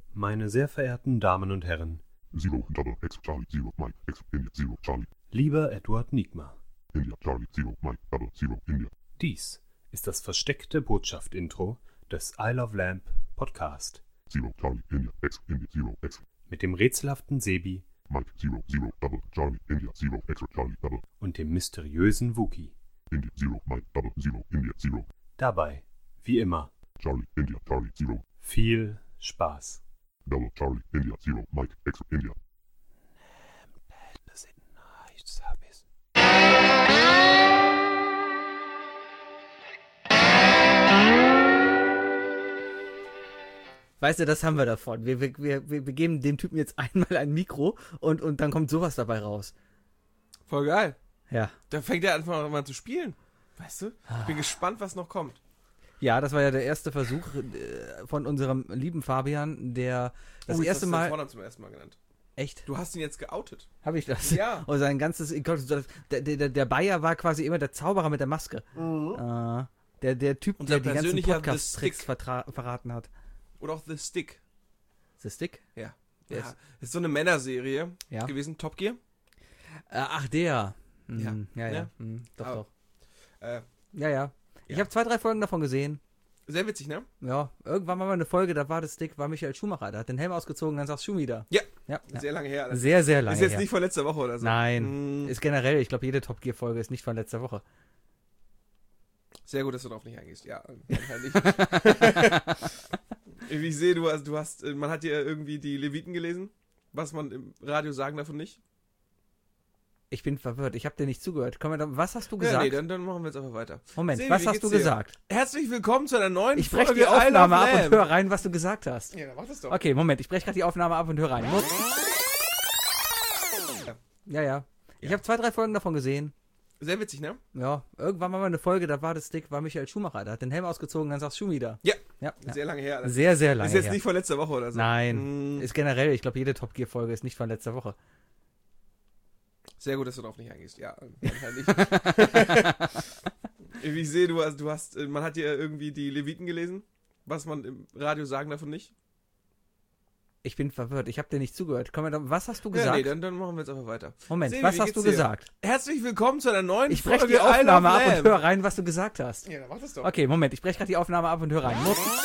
Meine sehr verehrten Damen und Herren, Zero, Double, X, Charlie, Zero, Mike, X, India, Zero, Charlie, lieber Edward Nigma, India, Charlie, Zero, Mike, Double, Zero, India. dies ist das versteckte Botschaft-Intro des Isle of Lamp Podcast Zero, Charlie, India, X, Zero, X, mit dem rätselhaften Sebi Mike, Zero, Zero, Double, Charlie, India, Zero, X, Charlie, Double, und dem mysteriösen Wookie. India, Zero, Mike, Double, Zero, India, Zero, Dabei, wie immer, Charlie, India, Charlie, Zero, viel Spaß. Double, Charlie, India, Zero, Mike, X, India. Weißt du, das haben wir davon. Wir geben dem Typen jetzt einmal ein Mikro und dann kommt sowas dabei raus. Voll geil. Ja. Da fängt er einfach mal zu spielen. Weißt du? Ich bin gespannt, was noch kommt. Ja, das war ja der erste Versuch von unserem lieben Fabian, der das erste hast du Mal... den Vornamen zum ersten Mal genannt. Echt? Du hast ihn jetzt geoutet. Habe ich das? Ja. Und sein ganzes... Der Bayer war quasi immer der Zauberer mit der Maske. Der Typ, Unser der die ganzen persönlicher Podcast-Tricks The Stick. verraten hat. Oder auch The Stick. The Stick? Ja. Yes. Ja. Ist so eine Männerserie Ja. gewesen. Top Gear. Ach, der. Ja. Ja. Ja. Doch, Aber- doch. Äh, Ja. Ich Ja. habe 2-3 Folgen davon gesehen. sehr witzig, ne? Ja, irgendwann war mal eine Folge, da war das Stick, war Michael Schumacher. Der hat den Helm ausgezogen, dann sagst Schumi da. Ja. Ja. Sehr lange her. Alles. Sehr, sehr lange Ist jetzt her. nicht von letzter Woche oder so. Nein, Mm, ist generell, ich glaube, jede Top Gear Folge ist nicht von letzter Woche. Sehr gut, dass du darauf nicht eingehst. Ja, wahrscheinlich. Wie ich sehe, man hat dir irgendwie die Leviten gelesen. Was man im Radio sagen davon nicht. Ich bin verwirrt, ich habe dir nicht zugehört. Was hast du Ja, gesagt? nee, dann machen wir jetzt einfach weiter. Moment, Sebi, was wie hast geht's du dir? gesagt? Herzlich willkommen zu einer neuen Ich breche Folge die Aufnahme Isle of ab und Lamp. höre rein, was du gesagt hast. Ja, dann mach das doch. Okay, Moment, ich breche gerade die Aufnahme ab und höre rein. Ja. Ich habe 2-3 Folgen davon gesehen. Sehr witzig, ne? Ja, irgendwann war mal eine Folge, da war das Stick, war Michael Schumacher. Der hat den Helm ausgezogen, dann sagst Schumi da. Ja. Ja. Sehr lange her. Alles. Sehr, sehr lange Ist jetzt her. nicht von letzter Woche oder so. Nein, Mm, ist generell, ich glaube, jede Top Gear Folge ist nicht von letzter Woche. Sehr gut, dass du darauf nicht eingehst. Ja, wahrscheinlich. Wie ich sehe, man hat dir irgendwie die Leviten gelesen. Was man im Radio sagen davon nicht. Ich bin verwirrt, ich habe dir nicht zugehört. Was hast du Ja, gesagt? nee, dann machen wir jetzt einfach weiter. Moment, Sebi, was wie hast geht's du dir? gesagt? Herzlich willkommen zu einer neuen Ich breche Folge die Aufnahme Isle of ab und Lamp. höre rein, was du gesagt hast. Ja, dann mach das doch. Okay, Moment, ich breche gerade die Aufnahme ab und höre rein.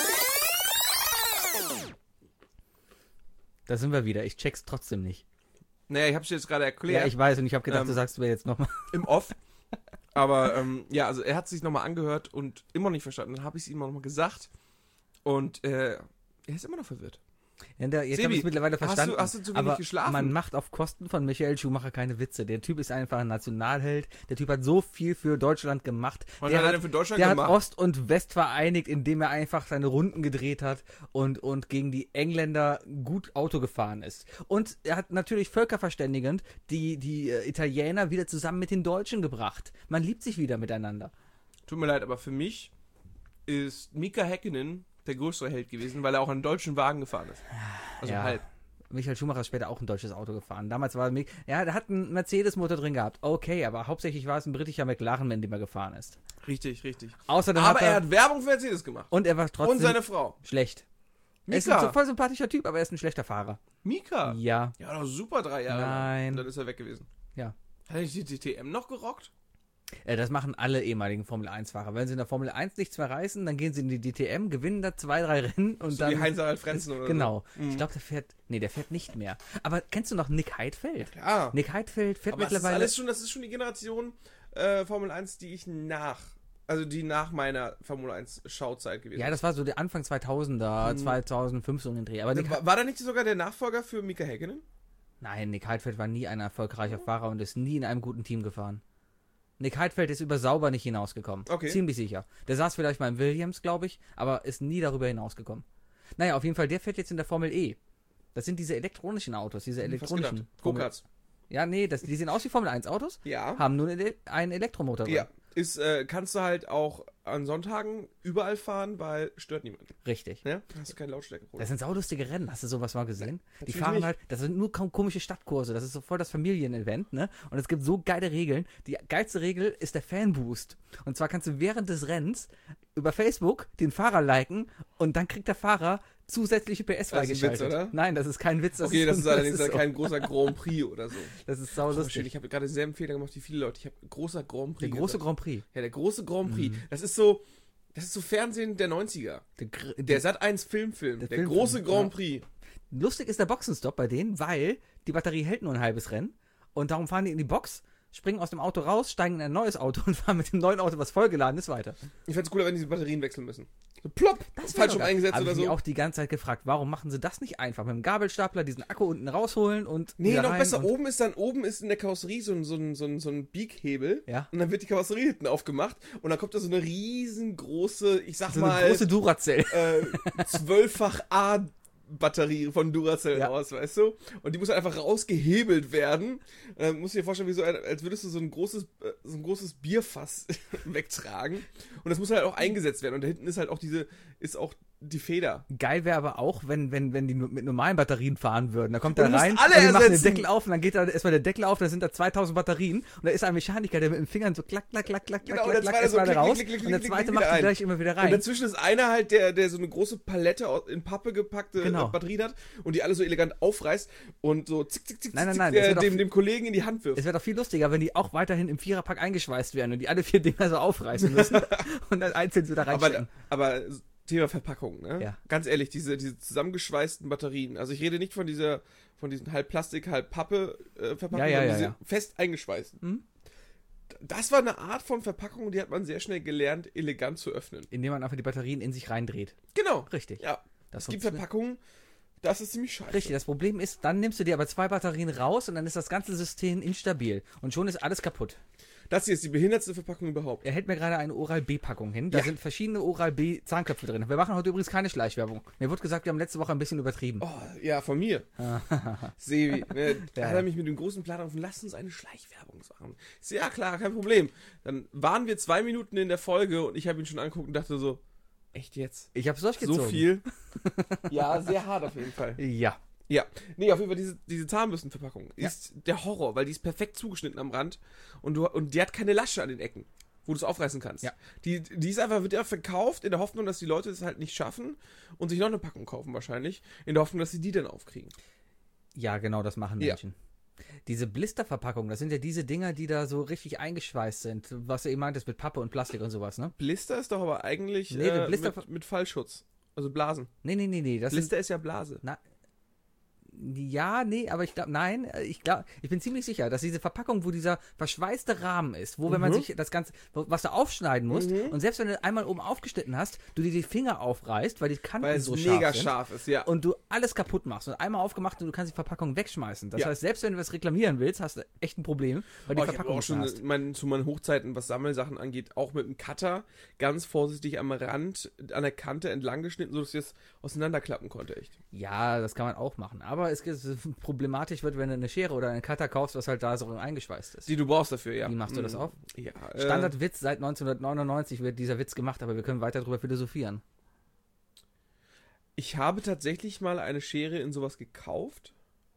Da sind wir wieder, ich check's trotzdem nicht. Naja, ich hab's dir jetzt gerade erklärt. Ja, ich weiß und ich habe gedacht, Ähm, du sagst mir jetzt nochmal. Im Off. Aber ja, also er hat sich nochmal angehört und immer noch nicht verstanden. Dann habe ich es ihm auch nochmal gesagt. Und er ist immer noch verwirrt. Ja, jetzt habe Sebi, ich es mittlerweile verstanden. hast du zu wenig aber geschlafen? man macht auf Kosten von Michael Schumacher keine Witze. Der Typ ist einfach ein Nationalheld. Der Typ hat so viel für Deutschland gemacht. Was Der hat er hat denn für Deutschland Der hat gemacht? Ost und West vereinigt, indem er einfach seine Runden gedreht hat und gegen die Engländer gut Auto gefahren ist. Und er hat natürlich völkerverständigend die Italiener wieder zusammen mit den Deutschen gebracht. Man liebt sich wieder miteinander. Tut mir leid, aber für mich ist Mika Häkkinen der größere Held gewesen, weil er auch einen deutschen Wagen gefahren ist. Also Ja. halb. Michael Schumacher ist später auch ein deutsches Auto gefahren. Damals war der hat einen Mercedes-Motor drin gehabt. Okay, aber hauptsächlich war es ein britischer McLaren, in dem er gefahren ist. Richtig. Außerdem Aber hat er hat Werbung für Mercedes gemacht. und er war trotzdem Und seine Frau. schlecht. Er ist Mika. ein voll sympathischer Typ, aber er ist ein schlechter Fahrer. Mika. Ja. Ja, doch super 3 Jahre lang. Nein. Und dann ist er weg gewesen. Ja. Hat er nicht die DTM noch gerockt? Das machen alle ehemaligen Formel-1-Fahrer. Wenn sie in der Formel 1 nichts mehr reißen, dann gehen sie in die DTM, gewinnen da 2-3 Rennen und So dann... wie Heinz-Harald Frenzen oder Genau. so. Mhm. Ich glaube, der fährt nicht mehr. Aber kennst du noch Nick Heidfeld? Ja. Nick Heidfeld fährt Aber mittlerweile... das ist schon die Generation Formel 1, die nach meiner Formel 1 Schauzeit gewesen Ja, das war so der Anfang 2000er, 2005 so in den Dreh. Aber Nick, War da nicht sogar der Nachfolger für Mika Häkkinen? Nein, Nick Heidfeld war nie ein erfolgreicher Fahrer und ist nie in einem guten Team gefahren. Nick Heidfeld ist über Sauber nicht hinausgekommen. Okay. Ziemlich sicher. Der saß vielleicht mal im Williams, glaube ich, aber ist nie darüber hinausgekommen. Naja, auf jeden Fall, der fährt jetzt in der Formel E. Das sind diese elektronischen Autos, diese elektronischen. Go-Karts. Ja, nee, die sehen aus wie Formel 1 Autos, Ja. haben nur einen Elektromotor drin. Ja. Kannst du halt auch an Sonntagen überall fahren, weil stört niemand. Richtig. Ja? Hast du keine Lautstärke. Das sind saulustige Rennen. Hast du sowas mal gesehen? Die natürlich fahren nicht. halt, das sind nur komische Stadtkurse. Das ist so voll das Familienevent, ne? Und es gibt so geile Regeln. Die geilste Regel ist der Fanboost. Und zwar kannst du während des Rennens über Facebook den Fahrer liken und dann kriegt der Fahrer zusätzliche PS Das ist ein freigeschaltet. Witz, oder? Nein, das ist kein Witz. Das ist allerdings so. kein großer Grand Prix oder so. Das ist sau Oh, lustig. shit, ich habe gerade denselben Fehler gemacht wie viele Leute. Ich habe großer Grand Prix Der große gesagt. Grand Prix. Ja, der große Grand Prix. Mhm. Das ist so Fernsehen der 90er. Der Sat.1 Filmfilm. Der Filmfilm, große Grand ja. Prix. Lustig ist der Boxenstopp bei denen, weil die Batterie hält nur ein halbes Rennen und darum fahren die in die Box, springen aus dem Auto raus, steigen in ein neues Auto und fahren mit dem neuen Auto, was vollgeladen ist, weiter. Ich fände es cooler, wenn die diese Batterien wechseln müssen. So plopp, falsch rum eingesetzt Habe oder ich mich so. auch die ganze Zeit gefragt, warum machen sie das nicht einfach? Mit dem Gabelstapler diesen Akku unten rausholen und Nee, wieder noch rein besser. und- Oben ist in der Karosserie so ein Bieghebel. Ja. Und dann wird die Karosserie hinten aufgemacht. Und dann kommt da so eine riesengroße, ich sag So eine mal, große Duracell. 12-fach A-Batterie von Duracell Ja. raus, weißt du? Und die muss halt einfach rausgehebelt werden. Und dann musst du dir vorstellen, als würdest du so ein großes Bierfass wegtragen. Und das muss halt auch eingesetzt werden. Und da hinten ist halt auch die Feder. Geil wäre aber auch, wenn die mit normalen Batterien fahren würden. Da kommt da Und du musst rein, alle und die machen den ersetzen. Deckel auf und dann geht da erstmal der Deckel auf, da sind da 2000 Batterien und da ist ein Mechaniker, der mit dem Fingern so klack, klack, klack, klack, Genau, klack, und der klack, zweite so erstmal klick, raus klick, klick, und der klick, zweite klick, macht wieder die rein. gleich immer wieder Und rein. dazwischen ist einer halt, der so eine große Palette in Pappe gepackte Genau. Batterien hat und die alle so elegant aufreißt und so zick, zick, zick, Nein, zick, nein, das wird dem Kollegen in die Hand wirft. Es wäre doch viel lustiger, wenn die auch weiterhin im Viererpack eingeschweißt werden und die alle 4 Dinger so aufreißen müssen und dann einzeln so da reinstecken. Aber Thema Verpackung, ne? Ja. Ganz ehrlich, diese zusammengeschweißten Batterien. Also ich rede nicht von diesen halb Plastik, halb Pappe Verpackungen, Ja, sondern diese ja. fest eingeschweißten. Mhm. Das war eine Art von Verpackung, die hat man sehr schnell gelernt, elegant zu öffnen. Indem man einfach die Batterien in sich reindreht. Genau. Richtig. Ja. Das Es gibt funktioniert. Verpackungen, das ist ziemlich scheiße. Richtig, das Problem ist, dann nimmst du dir aber 2 Batterien raus und dann ist das ganze System instabil und schon ist alles kaputt. Das hier ist die behindertste Verpackung überhaupt. Er hält mir gerade eine Oral-B-Packung hin. Da Ja. sind verschiedene Oral-B-Zahnköpfe drin. Wir machen heute übrigens keine Schleichwerbung. Mir wurde gesagt, wir haben letzte Woche ein bisschen übertrieben. Oh, ja, von mir. Sebi, ne, da Ja. hat er mich mit dem großen Plan auf, lass uns eine Schleichwerbung machen. Ich so, ja klar, kein Problem. Dann waren wir 2 Minuten in der Folge und ich habe ihn schon angeguckt und dachte so, echt jetzt? Ich hab's durchgezogen. So viel? Ja, sehr hart auf jeden Fall. Ja. Ja, nee, auf jeden Fall diese Zahnbürstenverpackung ist der Horror, weil die ist perfekt zugeschnitten am Rand und die hat keine Lasche an den Ecken, wo du es aufreißen kannst. Ja. Die wird einfach verkauft in der Hoffnung, dass die Leute es halt nicht schaffen und sich noch eine Packung kaufen wahrscheinlich, in der Hoffnung, dass sie die dann aufkriegen. Ja, genau, das machen Ja. Menschen. Diese Blisterverpackungen, das sind ja diese Dinger, die da so richtig eingeschweißt sind. Was du eben meintest mit Pappe und Plastik und sowas, ne? Blister ist doch aber eigentlich Nee, der Blister- mit Fallschutz, also Blasen. Nee. Das Blister ist ja Blase. Ja, nee, aber ich glaube, nein, ich bin ziemlich sicher, dass diese Verpackung, wo dieser verschweißte Rahmen ist, wo wenn man sich das Ganze, was du aufschneiden musst, und selbst wenn du einmal oben aufgeschnitten hast, du dir die Finger aufreißt, weil die Kanten Weil es so mega scharf sind scharf ist, ja. und du alles kaputt machst und einmal aufgemacht und du kannst die Verpackung wegschmeißen. Das Ja. heißt, selbst wenn du was reklamieren willst, hast du echt ein Problem, weil die Ich habe Verpackung auch schon hast. zu meinen Hochzeiten, was Sammelsachen angeht, auch mit dem Cutter ganz vorsichtig am Rand, an der Kante entlang geschnitten, sodass ich es auseinanderklappen konnte, echt. Ja, das kann man auch machen, aber es problematisch wird, wenn du eine Schere oder einen Cutter kaufst, was halt da so eingeschweißt ist. Die du brauchst dafür, ja. Wie machst du das auf? Ja. Standardwitz, seit 1999 wird dieser Witz gemacht, aber wir können weiter drüber philosophieren. Ich habe tatsächlich mal eine Schere in sowas gekauft.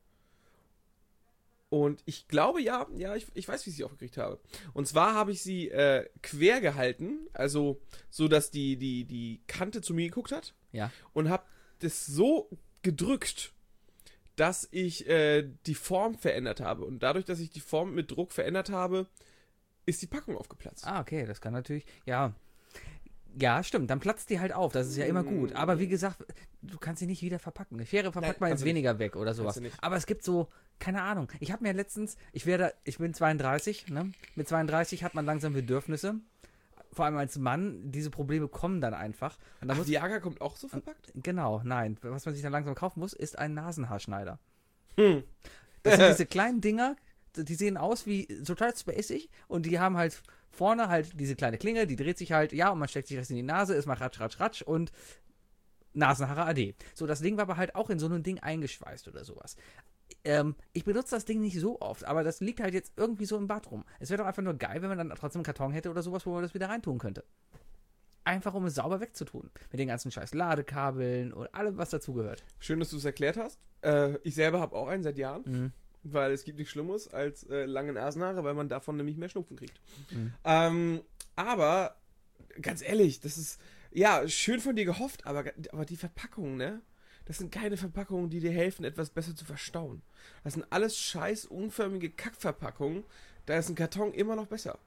Und ich glaube, ich weiß, wie ich sie aufgekriegt habe. Und zwar habe ich sie quer gehalten, also so, dass die Kante zu mir geguckt hat. Ja. Und habe das so gedrückt, dass ich die Form verändert habe. Und dadurch, dass ich die Form mit Druck verändert habe, ist die Packung aufgeplatzt. Ah, okay, das kann natürlich, ja. Ja, stimmt, dann platzt die halt auf, das ist ja immer gut. Aber wie gesagt, du kannst sie nicht wieder verpacken. Eine Schere verpackt man kannst jetzt du weniger weg oder sowas. du nicht. Aber es gibt so, keine Ahnung. Ich habe mir letztens, ich bin 32, ne? Mit 32 hat man langsam Bedürfnisse. Vor allem als Mann, diese Probleme kommen dann einfach. Und dann Ach, Viagra kommt auch so verpackt? genau, nein. Was man sich dann langsam kaufen muss, ist ein Nasenhaarschneider. Hm. Das sind diese kleinen Dinger, die sehen aus wie total spacig und die haben halt vorne halt diese kleine Klinge, die dreht sich halt, ja, und man steckt sich das in die Nase, es macht ratsch, ratsch, ratsch und Nasenhaare AD. So, das Ding war aber halt auch in so ein Ding eingeschweißt oder sowas. Ich benutze das Ding nicht so oft, aber das liegt halt jetzt irgendwie so im Bad rum. Es wäre doch einfach nur geil, wenn man dann trotzdem einen Karton hätte oder sowas, wo man das wieder reintun könnte. Einfach, um es sauber wegzutun. Mit den ganzen scheiß Ladekabeln und allem, was dazugehört. Schön, dass du es erklärt hast. Ich selber habe auch einen seit Jahren, Mhm. weil es gibt nichts Schlimmes als lange Nasenhaare, weil man davon nämlich mehr Schnupfen kriegt. Mhm. Aber ganz ehrlich, das ist, ja, schön von dir gehofft, aber die Verpackungen, ne? Das sind keine Verpackungen, die dir helfen, etwas besser zu verstauen. Das sind alles scheiß unförmige Kackverpackungen. Da ist ein Karton immer noch besser.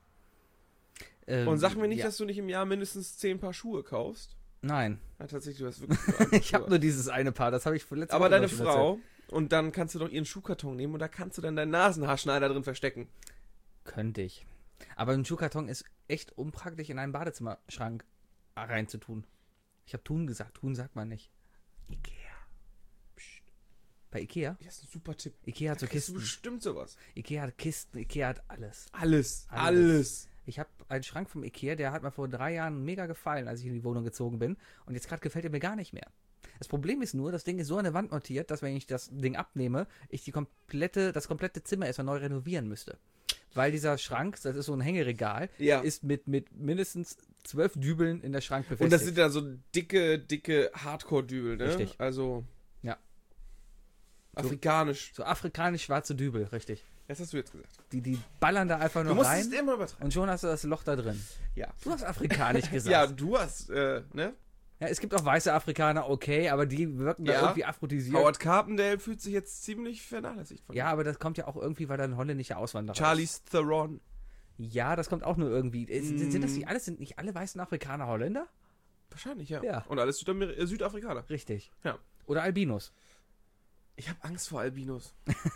Und sag mir nicht, dass du nicht im Jahr mindestens 10 Paar Schuhe kaufst. Nein. Ja, tatsächlich, du hast wirklich nur Ich habe nur dieses eine Paar, das habe ich letztes Aber Woche deine schon Frau, und dann kannst du doch ihren Schuhkarton nehmen und da kannst du dann deinen Nasenhaarschneider drin verstecken. Könnte ich. Aber ein Schuhkarton ist echt unpraktisch in einen Badezimmerschrank reinzutun. Ich habe tun gesagt, tun sagt man nicht. Ikea. Psst. Bei Ikea? Das ist ein super Tipp. Ikea hat so Da kriegst du Kisten. bestimmt sowas. Ikea hat Kisten, Ikea hat alles. Alles. Ich habe einen Schrank vom Ikea, der hat mir vor 3 Jahren mega gefallen, als ich in die Wohnung gezogen bin. Und jetzt gerade gefällt er mir gar nicht mehr. Das Problem ist nur, das Ding ist so an der Wand montiert, dass wenn ich das Ding abnehme, ich das komplette Zimmer erstmal neu renovieren müsste. Weil dieser Schrank, das ist so ein Hängeregal, Ja. ist mit mindestens 12 Dübeln in der Schrank befestigt. Und das sind dann so dicke Hardcore-Dübel, ne? Richtig. Also. Ja. Afrikanisch. so afrikanisch-schwarze Dübel, richtig. Das hast du jetzt gesagt. Die ballern da einfach Du nur musst rein es immer übertreiben. und schon hast du das Loch da drin. Ja. Du hast afrikanisch gesagt. Ja, du hast, ne? Ja, es gibt auch weiße Afrikaner, okay, aber die wirken da Ja. irgendwie aphrodisiert. Howard Carpendale fühlt sich jetzt ziemlich vernachlässigt von Ja, aber das kommt ja auch irgendwie, weil da ein holländischer Auswanderer Charlize ist. Theron. Ja, das kommt auch nur irgendwie. Sind nicht alle weißen Afrikaner Holländer? Wahrscheinlich, ja. Ja. Und alles Südafrikaner. Richtig. Ja. Oder Albinos. Ich habe Angst vor Albinos.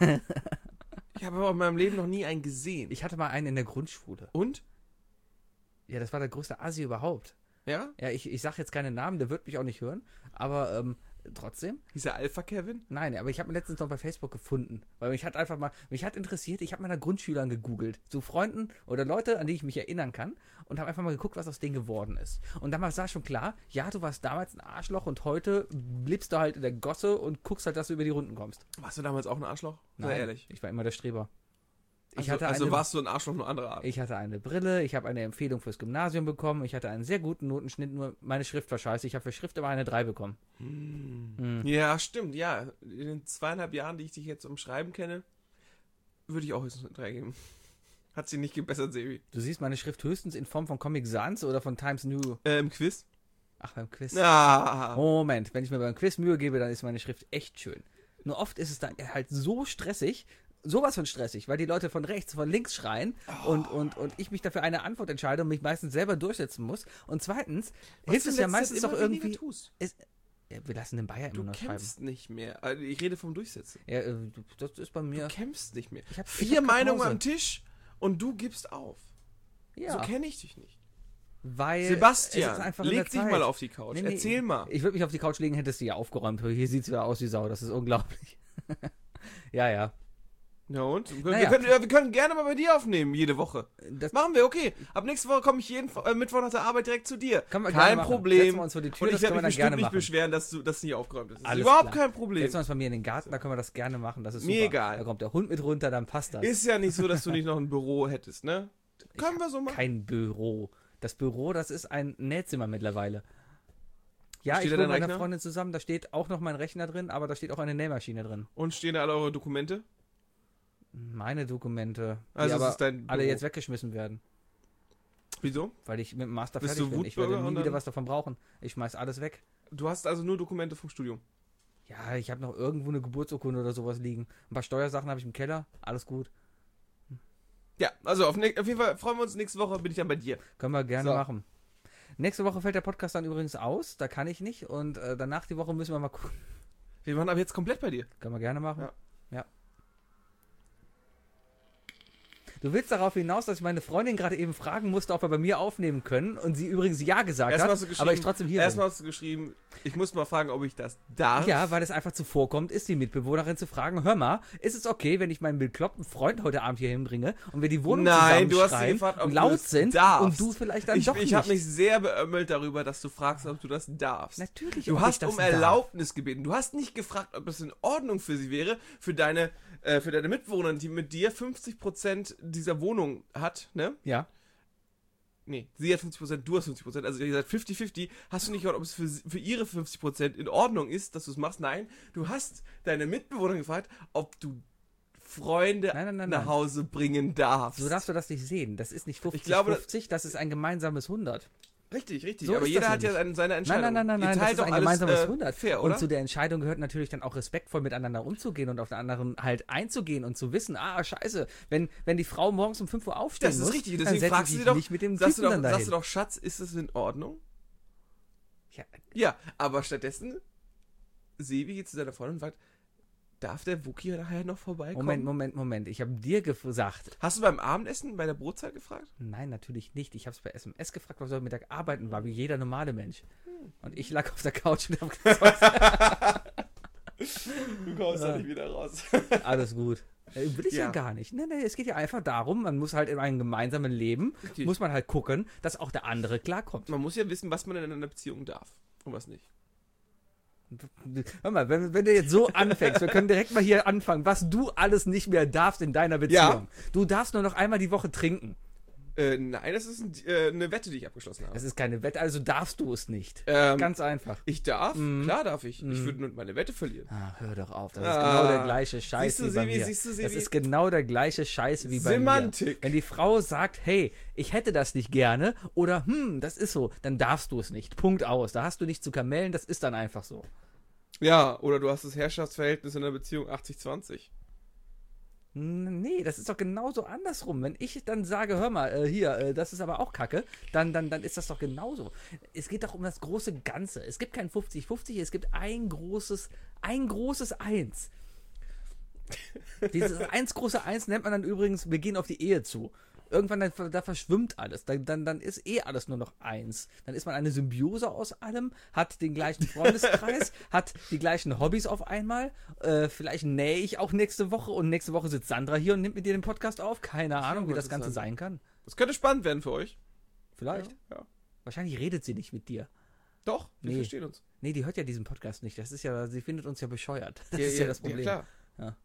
Ich habe aber in meinem Leben noch nie einen gesehen. Ich hatte mal einen in der Grundschule. Und? Ja, das war der größte Asi überhaupt. Ja? Ja, ich sag jetzt keinen Namen, der wird mich auch nicht hören, aber trotzdem. Hieß er Alpha Kevin? Nein, aber ich habe ihn letztens noch bei Facebook gefunden, weil mich hat interessiert, ich habe meiner Grundschülern gegoogelt, so Freunden oder Leute, an die ich mich erinnern kann und habe einfach mal geguckt, was aus denen geworden ist. Und damals war schon klar, ja, du warst damals ein Arschloch und heute lebst du halt in der Gosse und guckst halt, dass du über die Runden kommst. Warst du damals auch ein Arschloch? Sei Nein, ehrlich. ich war immer der Streber. Also warst du ein Arschloch nur anderer Art? Ich hatte eine Brille, ich habe eine Empfehlung fürs Gymnasium bekommen, ich hatte einen sehr guten Notenschnitt, nur meine Schrift war scheiße, ich habe für Schrift immer eine 3 bekommen. Ja, stimmt, ja. In den 2,5 Jahren, die ich dich jetzt um Schreiben kenne, würde ich auch höchstens eine 3 geben. Hat sie nicht gebessert, Sebi. Du siehst meine Schrift höchstens in Form von Comic Sans oder von Times New. Im Quiz? Ach, beim Quiz. Ah. Moment, wenn ich mir beim Quiz Mühe gebe, dann ist meine Schrift echt schön. Nur oft ist es dann halt so stressig, sowas von stressig, weil die Leute von rechts, von links schreien und ich mich dafür eine Antwort entscheide und mich meistens selber durchsetzen muss. Und zweitens hilft es ja meistens doch irgendwie. Wir lassen den Bayer immer Du noch schreiben. kämpfst nicht mehr. Also ich rede vom Durchsetzen. Ja, das ist bei mir. Du kämpfst nicht mehr. Ich hab 4 Meinungen Pause. am Tisch und du gibst auf. Ja, So kenne ich dich nicht. weil es ist Sebastian, einfach in der leg dich Zeit. mal auf die Couch. Nee. Erzähl mal. Ich würde mich auf die Couch legen, hättest du ja aufgeräumt. Hier sieht es wieder aus wie Sau. Das ist unglaublich. Ja. Ja und? Naja. Wir können gerne mal bei dir aufnehmen, jede Woche. Das Machen wir, okay. Ab nächste Woche komme ich jeden Mittwoch nach der Arbeit direkt zu dir. können wir gerne Kein machen. Problem. Setzen wir uns vor die Tür, Und das ich können werde wir mich dann gerne bestimmt nicht machen. beschweren, dass das nicht aufgeräumt ist. Das Alles ist überhaupt klar. kein Problem. Setzen wir uns bei mir in den Garten, da können wir das gerne machen. Das ist Mir super. egal. Da kommt der Hund mit runter, dann passt das. Ist ja nicht so, dass du nicht noch ein Büro hättest, ne? Können wir so machen. Kein Büro. Das Büro, das ist ein Nähzimmer mittlerweile. Ja, Steht ich da wohne dein mit meiner Rechner? Freundin zusammen, da steht auch noch mein Rechner drin, aber da steht auch eine Nähmaschine drin. Und stehen da alle eure Dokumente? Meine Dokumente, Also die es aber ist dein alle Büro. jetzt weggeschmissen werden, Wieso? weil ich mit dem Master Bist fertig du bin. Ich werde Wutbürger nie und wieder dann- was davon brauchen. Ich schmeiß alles weg. Du hast also nur Dokumente vom Studium. Ja, ich habe noch irgendwo eine Geburtsurkunde oder sowas liegen. Ein paar Steuersachen habe ich im Keller, alles gut. Ja, also auf jeden Fall freuen wir uns. Nächste Woche bin ich dann bei dir. Können wir gerne So. machen. Nächste Woche fällt der Podcast dann übrigens aus, da kann ich nicht und danach die Woche müssen wir mal gucken. Wir machen aber jetzt komplett bei dir. Können wir gerne machen. Ja. Du willst darauf hinaus, dass ich meine Freundin gerade eben fragen musste, ob wir bei mir aufnehmen können und sie übrigens ja gesagt Erstmal hat, hast du geschrieben, aber ich trotzdem hier Erstmal hast du geschrieben, ich muss mal fragen, ob ich das darf. bin. Ja, weil es einfach zuvorkommt, ist die Mitbewohnerin zu fragen, hör mal, ist es okay, wenn ich meinen bekloppten Freund heute Abend hier hinbringe und wir die Wohnung Nein, du hast sie zusammenschreien gefragt, ob und du laut das sind darfst. und du vielleicht dann Ich doch habe nicht. mich sehr beömmelt darüber, dass du fragst, ob du das darfst. Natürlich, Du ob hast ich das um darf. Erlaubnis gebeten. Du hast nicht gefragt, ob es in Ordnung für sie wäre, für deine Mitbewohnerin, die mit dir 50% dieser Wohnung hat, ne? Ja. Nee, sie hat 50%, du hast 50%, also ihr seid 50-50. Hast du nicht gehört, ob es für ihre 50% in Ordnung ist, dass du es machst? Nein, du hast deine Mitbewohnerin gefragt, ob du Freunde Nein. nach Hause bringen darfst. So darfst du das nicht sehen. Das ist nicht 50-50, Ich glaube, das ist ein gemeinsames 100. Richtig. So aber ist jeder das hat ja nämlich. seine Entscheidung. Nein, Ihr das teilt ist doch ein alles, gemeinsames 100. fair, oder? Und zu der Entscheidung gehört natürlich dann auch respektvoll miteinander umzugehen und auf den anderen halt einzugehen und zu wissen, scheiße, wenn die Frau morgens um 5 Uhr aufstehen Das ist muss, richtig. dann Deswegen setze fragst ich du dich sie doch, nicht mit dem sagst Typen dann du dahin. doch, Schatz, ist das in Ordnung? Ja, Ja, aber stattdessen, Sebi geht zu seiner Freundin und fragt, darf der Wookie nachher noch vorbeikommen? Moment. Ich habe dir gesagt. Hast du beim Abendessen bei der Brotzeit gefragt? Nein, natürlich nicht. Ich habe es per SMS gefragt, was er Mittag arbeiten war, wie jeder normale Mensch. Und ich lag auf der Couch und habe gesagt, Du kommst da nicht wieder raus. alles gut. Will ich ja gar nicht. Nee, es geht ja einfach darum, man muss halt in einem gemeinsamen Leben, Richtig. muss man halt gucken, dass auch der andere klarkommt. Man muss ja wissen, was man in einer Beziehung darf und was nicht. Hör mal, wenn du jetzt so anfängst, wir können direkt mal hier anfangen, was du alles nicht mehr darfst in deiner Beziehung. Ja. Du darfst nur noch einmal die Woche trinken. Nein, das ist eine Wette, die ich abgeschlossen habe. Das ist keine Wette, also darfst du es nicht. Ähm, Ganz einfach. Ich darf? Klar darf ich. Ich würde nur meine Wette verlieren. Hör doch auf, das ist genau der gleiche Scheiß Siehst du, wie bei Sebi, mir. siehst du, Das Sebi? ist genau der gleiche Scheiß wie bei Semantik. mir. Wenn die Frau sagt, hey, ich hätte das nicht gerne oder das ist so, dann darfst du es nicht. Punkt aus. Da hast du nicht zu kamellen, das ist dann einfach so. Ja, oder du hast das Herrschaftsverhältnis in der Beziehung 80-20. Nee, das ist doch genauso andersrum. Wenn ich dann sage, hör mal, das ist aber auch Kacke, dann ist das doch genauso. Es geht doch um das große Ganze. Es gibt kein 50-50, es gibt ein großes Eins. Dieses große Eins nennt man dann übrigens, wir gehen auf die Ehe zu. Irgendwann, da verschwimmt alles. Dann ist alles nur noch eins. Dann ist man eine Symbiose aus allem, hat den gleichen Freundeskreis, hat die gleichen Hobbys auf einmal. Vielleicht nähe ich auch nächste Woche und nächste Woche sitzt Sandra hier und nimmt mit dir den Podcast auf. Keine Ahnung, wie das Ganze sein kann. Das könnte spannend werden für euch. Vielleicht. Ja. Wahrscheinlich redet sie nicht mit dir. Doch, wir Nee. verstehen uns. Nee, die hört ja diesen Podcast nicht. Das ist ja, sie findet uns ja bescheuert. Das ist ja das Problem. Ja, Ja.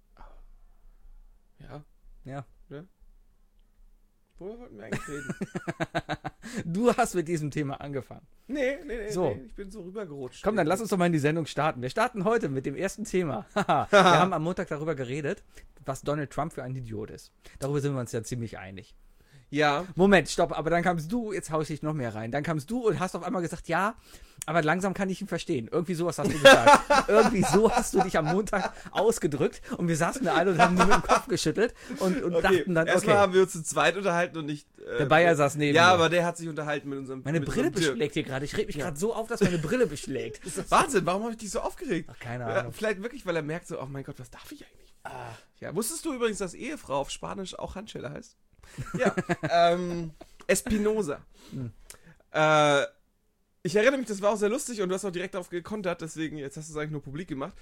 klar. Ja. Worüber wollten wir eigentlich reden? Du hast mit diesem Thema angefangen. Nee, So. ich bin so rübergerutscht. Komm, dann lass uns doch mal in die Sendung starten. Wir starten heute mit dem ersten Thema. Wir haben am Montag darüber geredet, was Donald Trump für ein Idiot ist. Darüber sind wir uns ja ziemlich einig. Ja, Moment, stopp, aber dann kamst du, jetzt hau ich dich noch mehr rein. Dann kamst du und hast auf einmal gesagt, ja, aber langsam kann ich ihn verstehen. Irgendwie sowas hast du gesagt. Irgendwie so hast du dich am Montag ausgedrückt und wir saßen da alle und haben nur mit dem Kopf geschüttelt und dachten dann, erstmal okay, haben wir uns zu zweit unterhalten und nicht... der Bayer saß neben Ja, mir. aber der hat sich unterhalten mit unserem... Meine mit Brille unserem Dirk. beschlägt hier gerade. Ich rede mich gerade so auf, dass meine Brille beschlägt. Ist das Wahnsinn, warum habe ich dich so aufgeregt? Ach, keine Ja, Ahnung. vielleicht wirklich, weil er merkt so, oh mein Gott, was darf ich eigentlich? Ja, wusstest du übrigens, dass Ehefrau auf Spanisch auch Handschelle heißt? Ja, Espinosa. Ich erinnere mich, das war auch sehr lustig und du hast auch direkt darauf gekontert, deswegen, jetzt hast du es eigentlich nur publik gemacht.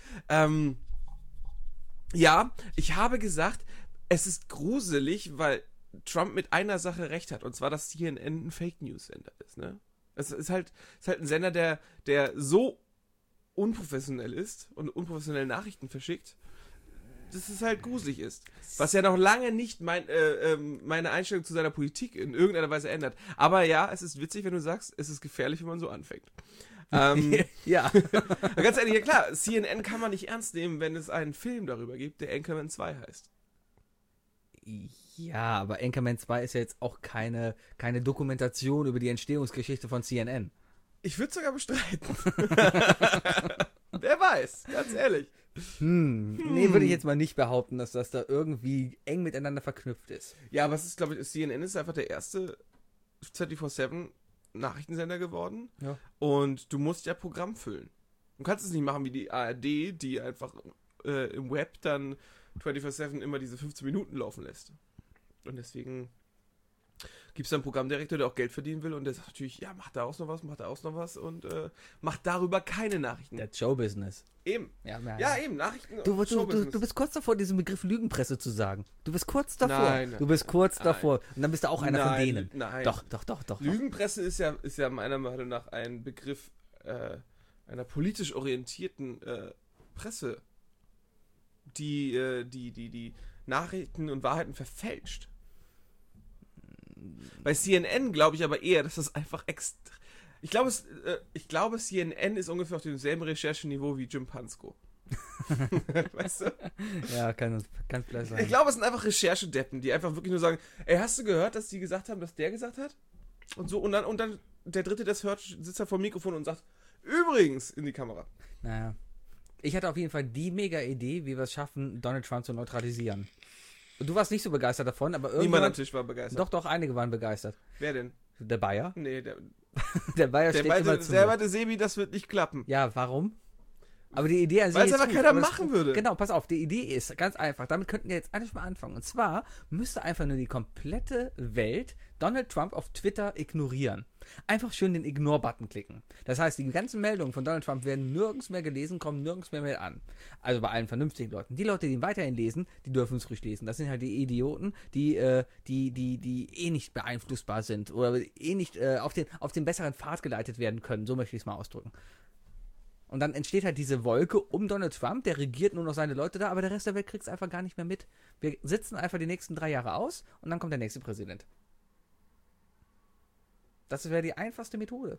Ja, ich habe gesagt, es ist gruselig, weil Trump mit einer Sache recht hat, und zwar, dass CNN ein Fake-News-Sender ist, ne? Es ist halt ein Sender, der so unprofessionell ist und unprofessionelle Nachrichten verschickt, dass es halt gruselig ist. Was ja noch lange nicht meine Einstellung zu seiner Politik in irgendeiner Weise ändert. Aber ja, es ist witzig, wenn du sagst, es ist gefährlich, wenn man so anfängt. Ja. Ganz ehrlich, ja klar, CNN kann man nicht ernst nehmen, wenn es einen Film darüber gibt, der Anchorman 2 heißt. Ja, aber Anchorman 2 ist ja jetzt auch keine Dokumentation über die Entstehungsgeschichte von CNN. Ich würde sogar bestreiten. Wer weiß, ganz ehrlich. Nee, würde ich jetzt mal nicht behaupten, dass das da irgendwie eng miteinander verknüpft ist. Ja, aber es ist, glaube ich, CNN ist einfach der erste 24/7 Nachrichtensender geworden. Ja. Und du musst ja Programm füllen. Du kannst es nicht machen wie die ARD, die einfach im Web dann 24/7 immer diese 15 Minuten laufen lässt. Und deswegen gibt es da einen Programmdirektor, der auch Geld verdienen will und der sagt natürlich, ja, mach daraus noch was und macht darüber keine Nachrichten. Der Showbusiness. Eben. Ja, Eben, Nachrichten Du und Showbusiness. bist kurz davor, diesen Begriff Lügenpresse zu sagen. Du bist kurz davor. Nein, du bist kurz nein. davor. Und dann bist du auch einer von Nein, denen. nein. Doch. Lügenpresse ist ja meiner Meinung nach ein Begriff einer politisch orientierten Presse, die Nachrichten und Wahrheiten verfälscht. Bei CNN glaube ich aber eher, dass das einfach extra... Ich glaube, CNN ist ungefähr auf demselben Rechercheniveau wie Jim Panskow. Weißt du? Ja, kann vielleicht sein. Ich glaube, es sind einfach Recherchedeppen, die einfach wirklich nur sagen, ey, hast du gehört, dass die gesagt haben, dass der gesagt hat? Und so, und dann der Dritte, der es hört, sitzt da vor dem Mikrofon und sagt, übrigens in die Kamera. Naja. Ich hatte auf jeden Fall die mega Idee, wie wir es schaffen, Donald Trump zu neutralisieren. Und du warst nicht so begeistert davon, aber Niemand am irgendjemand... Tisch war begeistert. Doch, einige waren begeistert. Wer denn? Der Bayer? Nee, der Der Bayer steht immer zu mir. meinte, Sebi, das wird nicht klappen. Ja, warum? Aber die Idee an sich Weil es ist aber gut, keiner aber machen würde. Genau, pass auf, die Idee ist ganz einfach. Damit könnten wir jetzt eigentlich mal anfangen. Und zwar müsste einfach nur die komplette Welt Donald Trump auf Twitter ignorieren. Einfach schön den Ignore-Button klicken. Das heißt, die ganzen Meldungen von Donald Trump werden nirgends mehr gelesen, kommen nirgends mehr an. Also bei allen vernünftigen Leuten. Die Leute, die ihn weiterhin lesen, die dürfen es ruhig lesen. Das sind halt die Idioten, die eh nicht beeinflussbar sind oder eh nicht auf den besseren Pfad geleitet werden können. So möchte ich es mal ausdrücken. Und dann entsteht halt diese Wolke um Donald Trump, der regiert nur noch seine Leute da, aber der Rest der Welt kriegt es einfach gar nicht mehr mit. Wir sitzen einfach die nächsten 3 Jahre aus und dann kommt der nächste Präsident. Das wäre die einfachste Methode.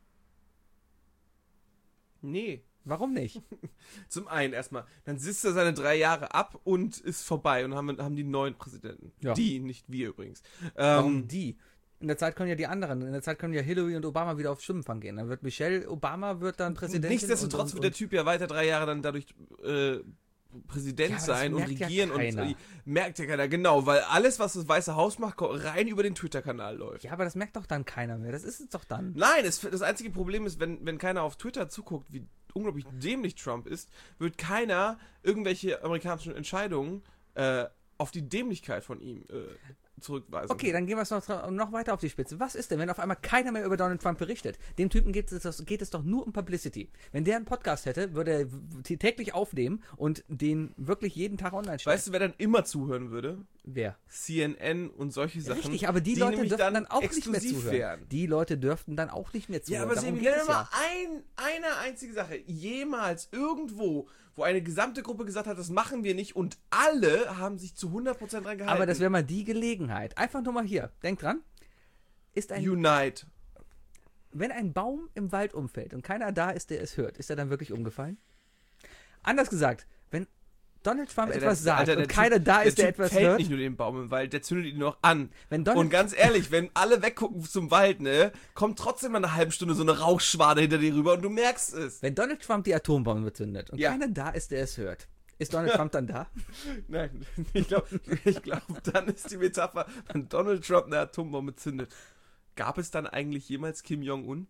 Nee. Warum nicht? Zum einen erstmal, dann sitzt er seine 3 Jahre ab und ist vorbei und haben die neuen Präsidenten. Ja. Die, nicht wir übrigens. Warum die? In der Zeit können ja die anderen, in der Zeit können ja Hillary und Obama wieder auf Schwimmenfang gehen. Dann wird Michelle Obama dann Präsidentin. Nichtsdestotrotz wird der Typ ja weiter 3 Jahre dann dadurch Präsident Ja, aber sein das und merkt ja regieren keiner. und merkt ja keiner, genau, weil alles, was das Weiße Haus macht, rein über den Twitter-Kanal läuft. Ja, aber das merkt doch dann keiner mehr. Das ist es doch dann. Nein, das einzige Problem ist, wenn keiner auf Twitter zuguckt, wie unglaublich dämlich Trump ist, wird keiner irgendwelche amerikanischen Entscheidungen auf die Dämlichkeit von ihm zurückweisen. Okay, dann gehen wir es noch weiter auf die Spitze. Was ist denn, wenn auf einmal keiner mehr über Donald Trump berichtet? Dem Typen geht es doch nur um Publicity. Wenn der einen Podcast hätte, würde er täglich aufnehmen und den wirklich jeden Tag online stellen. Weißt du, wer dann immer zuhören würde? Wer? CNN und solche Sachen. Richtig, aber die Leute nämlich dürften dann auch nicht mehr exklusiv zuhören. werden. Die Leute dürften dann auch nicht mehr zuhören. Ja, aber Darum Sebi, geht nenn es mir ja. mal eine einzige Sache. Jemals irgendwo, wo eine gesamte Gruppe gesagt hat, das machen wir nicht und alle haben sich zu 100% dran gehalten. Aber das wäre mal die Gelegenheit. Einfach nur mal hier. Denk dran. Unite. Wenn ein Baum im Wald umfällt und keiner da ist, der es hört, ist er dann wirklich umgefallen? Anders gesagt, wenn Donald Trump etwas sagt und keiner da ist, der etwas fällt hört. nicht nur den Baum im Wald, der zündet ihn noch an. Wenn Donald Und ganz ehrlich, wenn alle weggucken zum Wald, ne, kommt trotzdem nach einer halben Stunde so eine Rauchschwade hinter dir rüber und du merkst es. Wenn Donald Trump die Atombombe zündet und Ja. keiner da ist, der es hört, ist Donald Trump dann da? Nein, ich glaube, dann ist die Metapher, wenn Donald Trump eine Atombombe zündet. Gab es dann eigentlich jemals Kim Jong-un?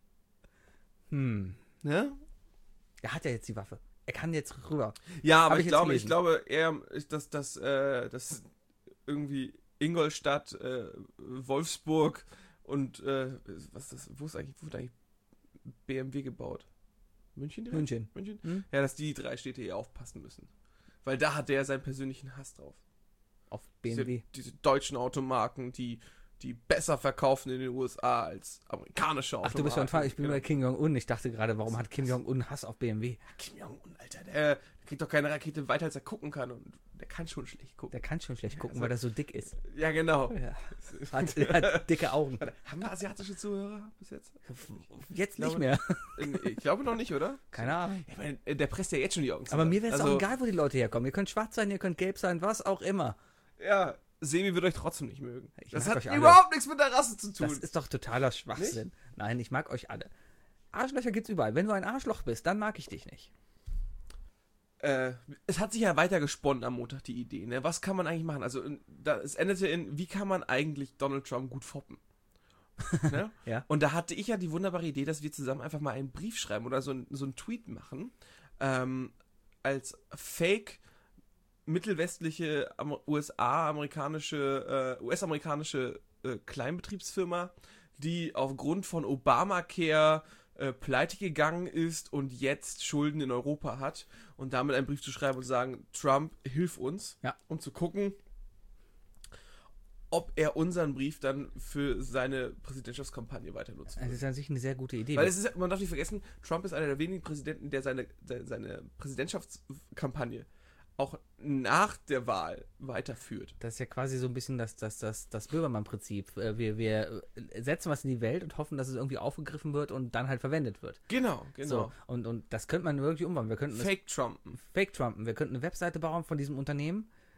Ne? Er hat ja jetzt die Waffe. Er kann jetzt rüber. Ja, aber Hab ich ich jetzt glaube, gelesen. dass irgendwie Ingolstadt, Wolfsburg und wo wird eigentlich BMW gebaut? München direkt? München. Hm? Ja, dass die 3 Städte hier aufpassen müssen. Weil da hat der seinen persönlichen Hass drauf. Auf BMW. Diese deutschen Automarken, die besser verkaufen in den USA als amerikanische Automarken. Ach, du bist schon Fall. Ich bin Genau. bei Kim Jong-un. Ich dachte gerade, warum hat Kim Jong-un Hass auf BMW? Kim Jong-un, Alter, der kriegt doch keine Rakete weiter, als er gucken kann. Und der kann schon schlecht gucken. Der kann schon schlecht gucken, also- weil er so dick ist. Ja, genau. Ja. Hat dicke Augen. Haben wir asiatische Zuhörer bis jetzt? Jetzt glaube- nicht mehr. Ich glaube noch nicht, oder? Keine Ahnung. Ich meine, der presst ja jetzt schon die Augen Aber zusammen. mir wäre es Also, auch egal, wo die Leute herkommen. Ihr könnt schwarz sein, ihr könnt gelb sein, was auch immer. Ja, Sebi wird euch trotzdem nicht mögen. Ich Das mag hat euch alle. überhaupt nichts mit der Rasse zu tun. Das ist doch totaler Schwachsinn. Nein, ich mag euch alle. Arschlöcher gibt's überall. Wenn du ein Arschloch bist, dann mag ich dich nicht. Es hat sich ja weiter gesponnen am Montag, die Idee. Ne? Was kann man eigentlich machen? Also, es endete in, wie kann man eigentlich Donald Trump gut foppen? Ne? Ja. Und da hatte ich ja die wunderbare Idee, dass wir zusammen einfach mal einen Brief schreiben oder so einen Tweet machen, als Fake mittelwestliche US-amerikanische Kleinbetriebsfirma, die aufgrund von Obamacare pleite gegangen ist und jetzt Schulden in Europa hat und damit einen Brief zu schreiben und sagen, Trump, hilf uns, Ja. um zu gucken, ob er unseren Brief dann für seine Präsidentschaftskampagne weiter nutzt. Das ist an sich eine sehr gute Idee. Weil man darf nicht vergessen, Trump ist einer der wenigen Präsidenten, der seine Präsidentschaftskampagne auch nach der Wahl weiterführt. Das ist ja quasi so ein bisschen das Böhmermann-Prinzip. Wir setzen was in die Welt und hoffen, dass es irgendwie aufgegriffen wird und dann halt verwendet wird. Genau. So, und das könnte man wirklich umwandeln. Wir könnten Fake Trumpen. Fake Trumpen. Wir könnten eine Webseite bauen von diesem Unternehmen,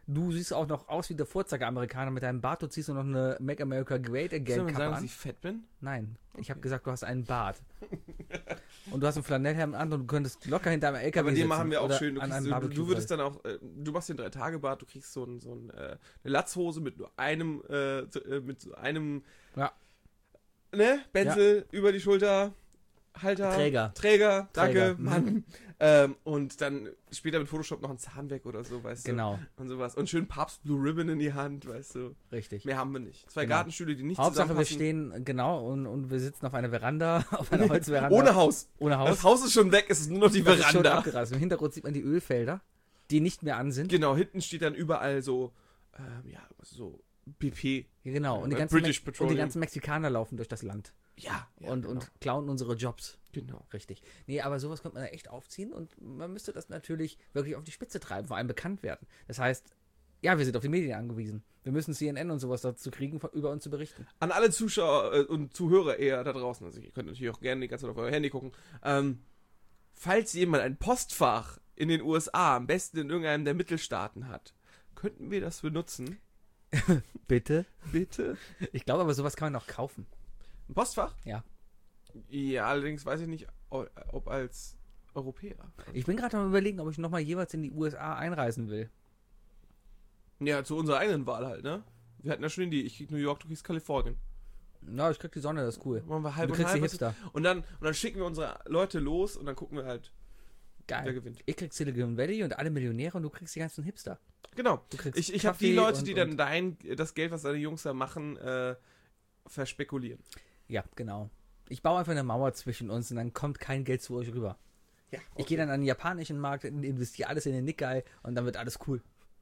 Du siehst auch noch aus wie der Vorzeigeamerikaner mit deinem Bart. Du ziehst nur noch eine Make America Great Soll Again man Kappe sagen, dass an. ich fett bin? Nein, ich habe gesagt, du hast einen Bart. Und du hast einen Flanellhemd an und du könntest locker hinter einem LKW Aber den sitzen machen wir auch oder schön. an einem Du Barbecue. würdest dann auch, du machst den 3-Tage-Bart, du kriegst eine Latzhose mit nur einem, mit so einem, Ja. ne, Benzel über die Schulter, Halter. Träger, danke, Träger. Mann. Und dann später mit Photoshop noch ein Zahn weg oder so, weißt Genau, du. Und sowas. Und schön Papst Blue Ribbon in die Hand, weißt du. richtig. Mehr haben wir nicht. 2 Genau. Gartenstühle, die nicht Hauptsache, wir zusammenpassen. stehen, genau, und wir sitzen auf einer Veranda, auf einer Holzveranda. Ohne Haus. Ohne Haus. Das Haus ist schon weg, es ist nur noch die Das ist schon Veranda. abgerissen. Im Hintergrund sieht man die Ölfelder, die nicht mehr an sind. Genau, hinten steht dann überall so, so BP. Ja, genau. Und die, British und Petroleum. die ganzen Mexikaner laufen durch das Land Ja. und klauen unsere Jobs. Genau. Richtig. Nee, aber sowas könnte man da echt aufziehen und man müsste das natürlich wirklich auf die Spitze treiben, vor allem bekannt werden. Das heißt, ja, wir sind auf die Medien angewiesen. Wir müssen CNN und sowas dazu kriegen, über uns zu berichten. An alle Zuschauer und Zuhörer eher da draußen, also ihr könnt natürlich auch gerne die ganze Zeit auf euer Handy gucken, falls jemand ein Postfach in den USA, am besten in irgendeinem der Mittelstaaten hat, könnten wir das benutzen? Bitte? Bitte? Ich glaube aber, sowas kann man auch kaufen. Ein Postfach? Ja. Ja, allerdings weiß ich nicht, ob als Europäer. Ich bin gerade am Überlegen, ob ich nochmal jeweils in die USA einreisen will. Ja, zu unserer eigenen Wahl halt, ne? Wir hatten ja schon ich krieg New York, du kriegst Kalifornien. Na, ich krieg die Sonne, das ist cool. Machen wir halb Du und kriegst die halb. Hipster. Und dann schicken wir unsere Leute los und dann gucken wir halt, wer Geil. gewinnt. Ich krieg Silicon Valley und alle Millionäre und du kriegst die ganzen Hipster. Genau. Du kriegst Ich habe die Kaffee Leute, und- die dann das Geld, was deine Jungs da machen, verspekulieren. Ja, genau. Ich baue einfach eine Mauer zwischen uns und dann kommt kein Geld zu euch rüber. Ja, Ich gehe dann an den japanischen Markt, investiere alles in den Nikkei und dann wird alles cool.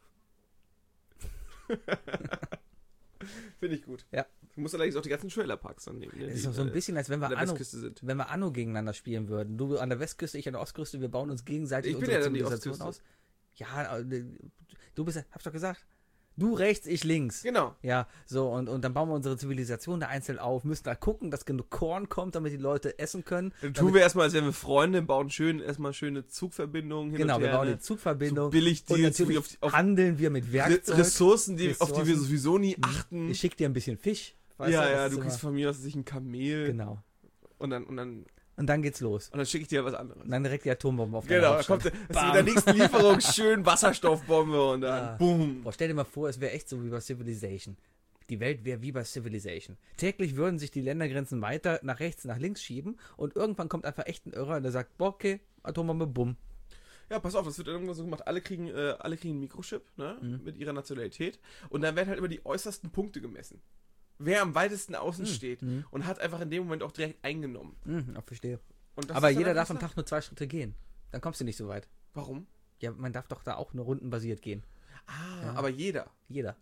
Finde ich gut. Ja. Du musst allerdings auch die ganzen Trailerparks dann nehmen. Ne, Es die, ist doch so ein bisschen, als wenn wir an der Anno, Westküste sind. wenn wir Anno gegeneinander spielen würden. Du an der Westküste, ich an der Ostküste, wir bauen uns gegenseitig Ich bin unsere ja dann die Zivilisation aus. Ostküste. Ja, du bist, hab's doch gesagt. Du rechts, ich links. Genau. Ja, so, und dann bauen wir unsere Zivilisation da einzeln auf, müssen da gucken, dass genug Korn kommt, damit die Leute essen können. Dann tun wir erstmal, als wären wir Freunde, bauen erstmal schöne Zugverbindungen hin Genau, und wir her. bauen ne? die Zugverbindung. So billig Und Deals, natürlich auf handeln wir mit Werkzeug. Ressourcen, auf die wir Ressourcen. sowieso nie achten. Ich schicke dir ein bisschen Fisch. weißt Ja, das ja, ist du immer- kriegst von mir aus sich ein Kamel. Genau. Und dann Und dann geht's los. schicke ich dir was anderes. Und dann direkt die Atombombe auf deine Genau, da Hauptstadt. kommt das mit der nächsten Lieferung schön Wasserstoffbombe und dann Ah. boom. Boah, stell dir mal vor, es wäre echt so wie bei Civilization. Die Welt wäre wie bei Civilization. Täglich würden sich die Ländergrenzen weiter nach rechts, nach links schieben und irgendwann kommt einfach echt ein Irrer, der sagt, boah, okay, Atombombe, bumm. Ja, pass auf, das wird dann irgendwann so gemacht. Alle kriegen einen Mikrochip, ne, mit ihrer Nationalität. Und dann werden halt immer die äußersten Punkte gemessen. Wer am weitesten außen steht und hat einfach in dem Moment auch direkt eingenommen. Ja, verstehe. Und das Aber ist dann jeder einfach darf am so- Tag nur 2 Schritte gehen. Dann kommst du nicht so weit. Warum? Ja, man darf doch da auch nur rundenbasiert gehen. Ah, aber jeder. Jeder.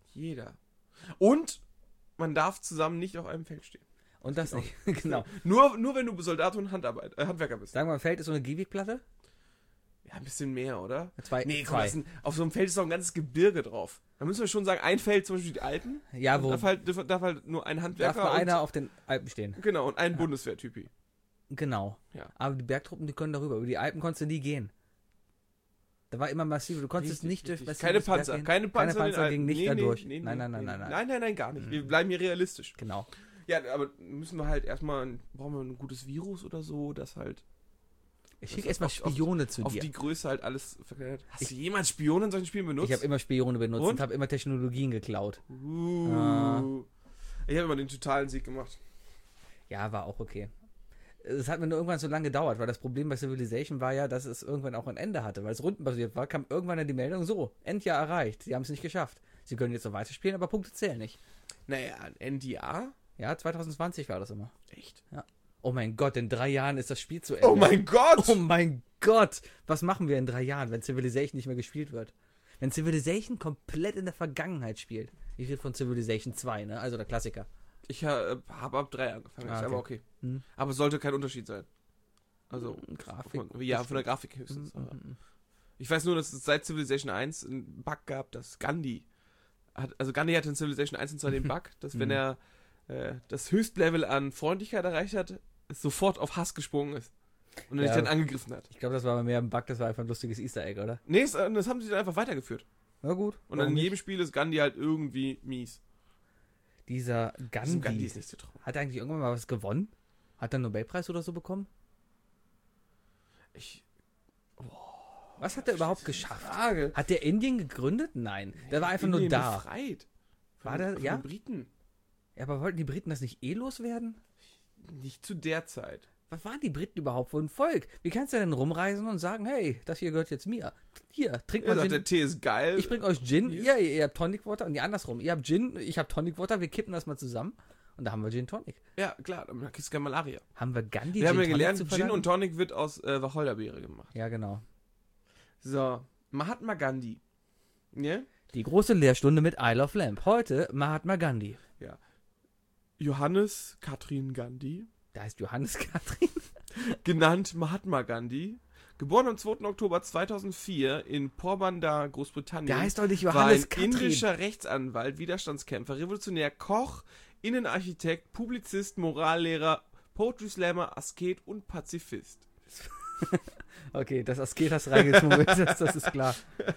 Und man darf zusammen nicht auf einem Feld stehen. Und das nicht. Genau. Nur wenn du Soldat und Handwerker bist. Sagen wir mal, Feld ist so eine Gehwegplatte. Ja, ein bisschen mehr, oder? Zwei. Nee, komm, auf so einem Feld ist doch ein ganzes Gebirge drauf. Da müssen wir schon sagen, ein Feld, zum Beispiel die Alpen, Ja, wo darf halt nur ein darf Handwerker nur und, einer auf den Alpen stehen. genau, und ein Bundeswehrtypi. Genau. Ja. Aber die Bergtruppen, die können darüber. Über die Alpen konntest du nie gehen. Da war immer massiv. Du konntest nicht durch massives Keine Panzer, Berg gehen. keine Panzer, Keine Panzer gingen nicht da durch. Nee, Nein, Nein, gar nicht. Wir bleiben hier realistisch. Genau. Ja, aber müssen wir halt brauchen wir ein gutes Virus oder so, das halt Ich Das schicke ist erstmal auf- Spione zu auf dir. die Größe halt alles verkleidet. Hast du jemals Spione in solchen Spielen benutzt? Ich habe immer Spione benutzt und Und? habe immer Technologien geklaut. Ich habe immer den totalen Sieg gemacht. Ja, war auch okay. Es hat mir nur irgendwann so lange gedauert, weil das Problem bei Civilization war ja, dass es irgendwann auch ein Ende hatte, weil es rundenbasiert war, kam irgendwann dann die Meldung, so, Endjahr erreicht, sie haben es nicht geschafft. Sie können jetzt noch weiterspielen, aber Punkte zählen nicht. Naja, ein NDA? Ja, 2020 war das immer. Echt? Oh mein Gott, in 3 Jahren ist das Spiel zu Ende. Oh mein Gott! Oh mein Gott! Was machen wir in 3 Jahren, wenn Civilization nicht mehr gespielt wird? Wenn Civilization komplett in der Vergangenheit spielt. Ich rede von Civilization 2, ne? Also der Klassiker. Ich habe ab 3 angefangen, ist aber okay. Aber es sollte kein Unterschied sein. Also, Grafik. von der Grafik höchstens. aber ich weiß nur, dass es seit Civilization 1 einen Bug gab, dass Gandhi hatte in Civilization 1 und 2 den Bug, dass wenn er das Höchstlevel an Freundlichkeit erreicht hat, es sofort auf Hass gesprungen ist. Und er dich Ja. dann angegriffen hat. Ich glaube, das war mehr ein Bug, das war einfach ein lustiges Easter Egg, oder? Nee, das haben sie dann einfach weitergeführt. Na gut. Und warum in nicht? jedem Spiel ist Gandhi halt irgendwie mies. Dieser Gandhi Gandhi, ist nicht zu trauen. hat er eigentlich irgendwann mal was gewonnen? Hat er einen Nobelpreis oder so bekommen? Was hat er überhaupt geschafft? Frage. Hat der Indien gegründet? Nein. Der war einfach nur Indien da. befreit. War der- von ja? den Briten. Ja, aber wollten die Briten das nicht loswerden? Nicht zu der Zeit. Was waren die Briten überhaupt für ein Volk? Wie kannst du denn rumreisen und sagen, hey, das hier gehört jetzt mir? Hier, trink Er mal sagt, Gin. der Tee ist geil. Ich bring euch Gin. Hier. Ja, ihr habt Tonic Water. Und die andersrum. Ihr habt Gin, ich hab Tonic Water. Wir kippen das mal zusammen. Und da haben wir Gin Tonic. Ja, klar, dann kriegst du keine Malaria. Haben wir Gandhi Wir haben ja Tonic gelernt, zu Gin verdanken? und Tonic wird aus Wacholderbeere gemacht. Ja, genau. So, Mahatma Gandhi. Ne? Die große Lehrstunde mit Isle of Lamp. Heute Mahatma Gandhi. Johannes Katrin Gandhi, Da heißt Johannes Katrin. genannt Mahatma Gandhi, geboren am 2. Oktober 2004 in Porbandar, Großbritannien. Der heißt doch nicht war ein Johannes Katrin. indischer Rechtsanwalt, Widerstandskämpfer, Revolutionär, Koch, Innenarchitekt, Publizist, Morallehrer, Poetry Slammer, Asket und Pazifist. Okay, das Asket hast du reingezogen. das ist klar.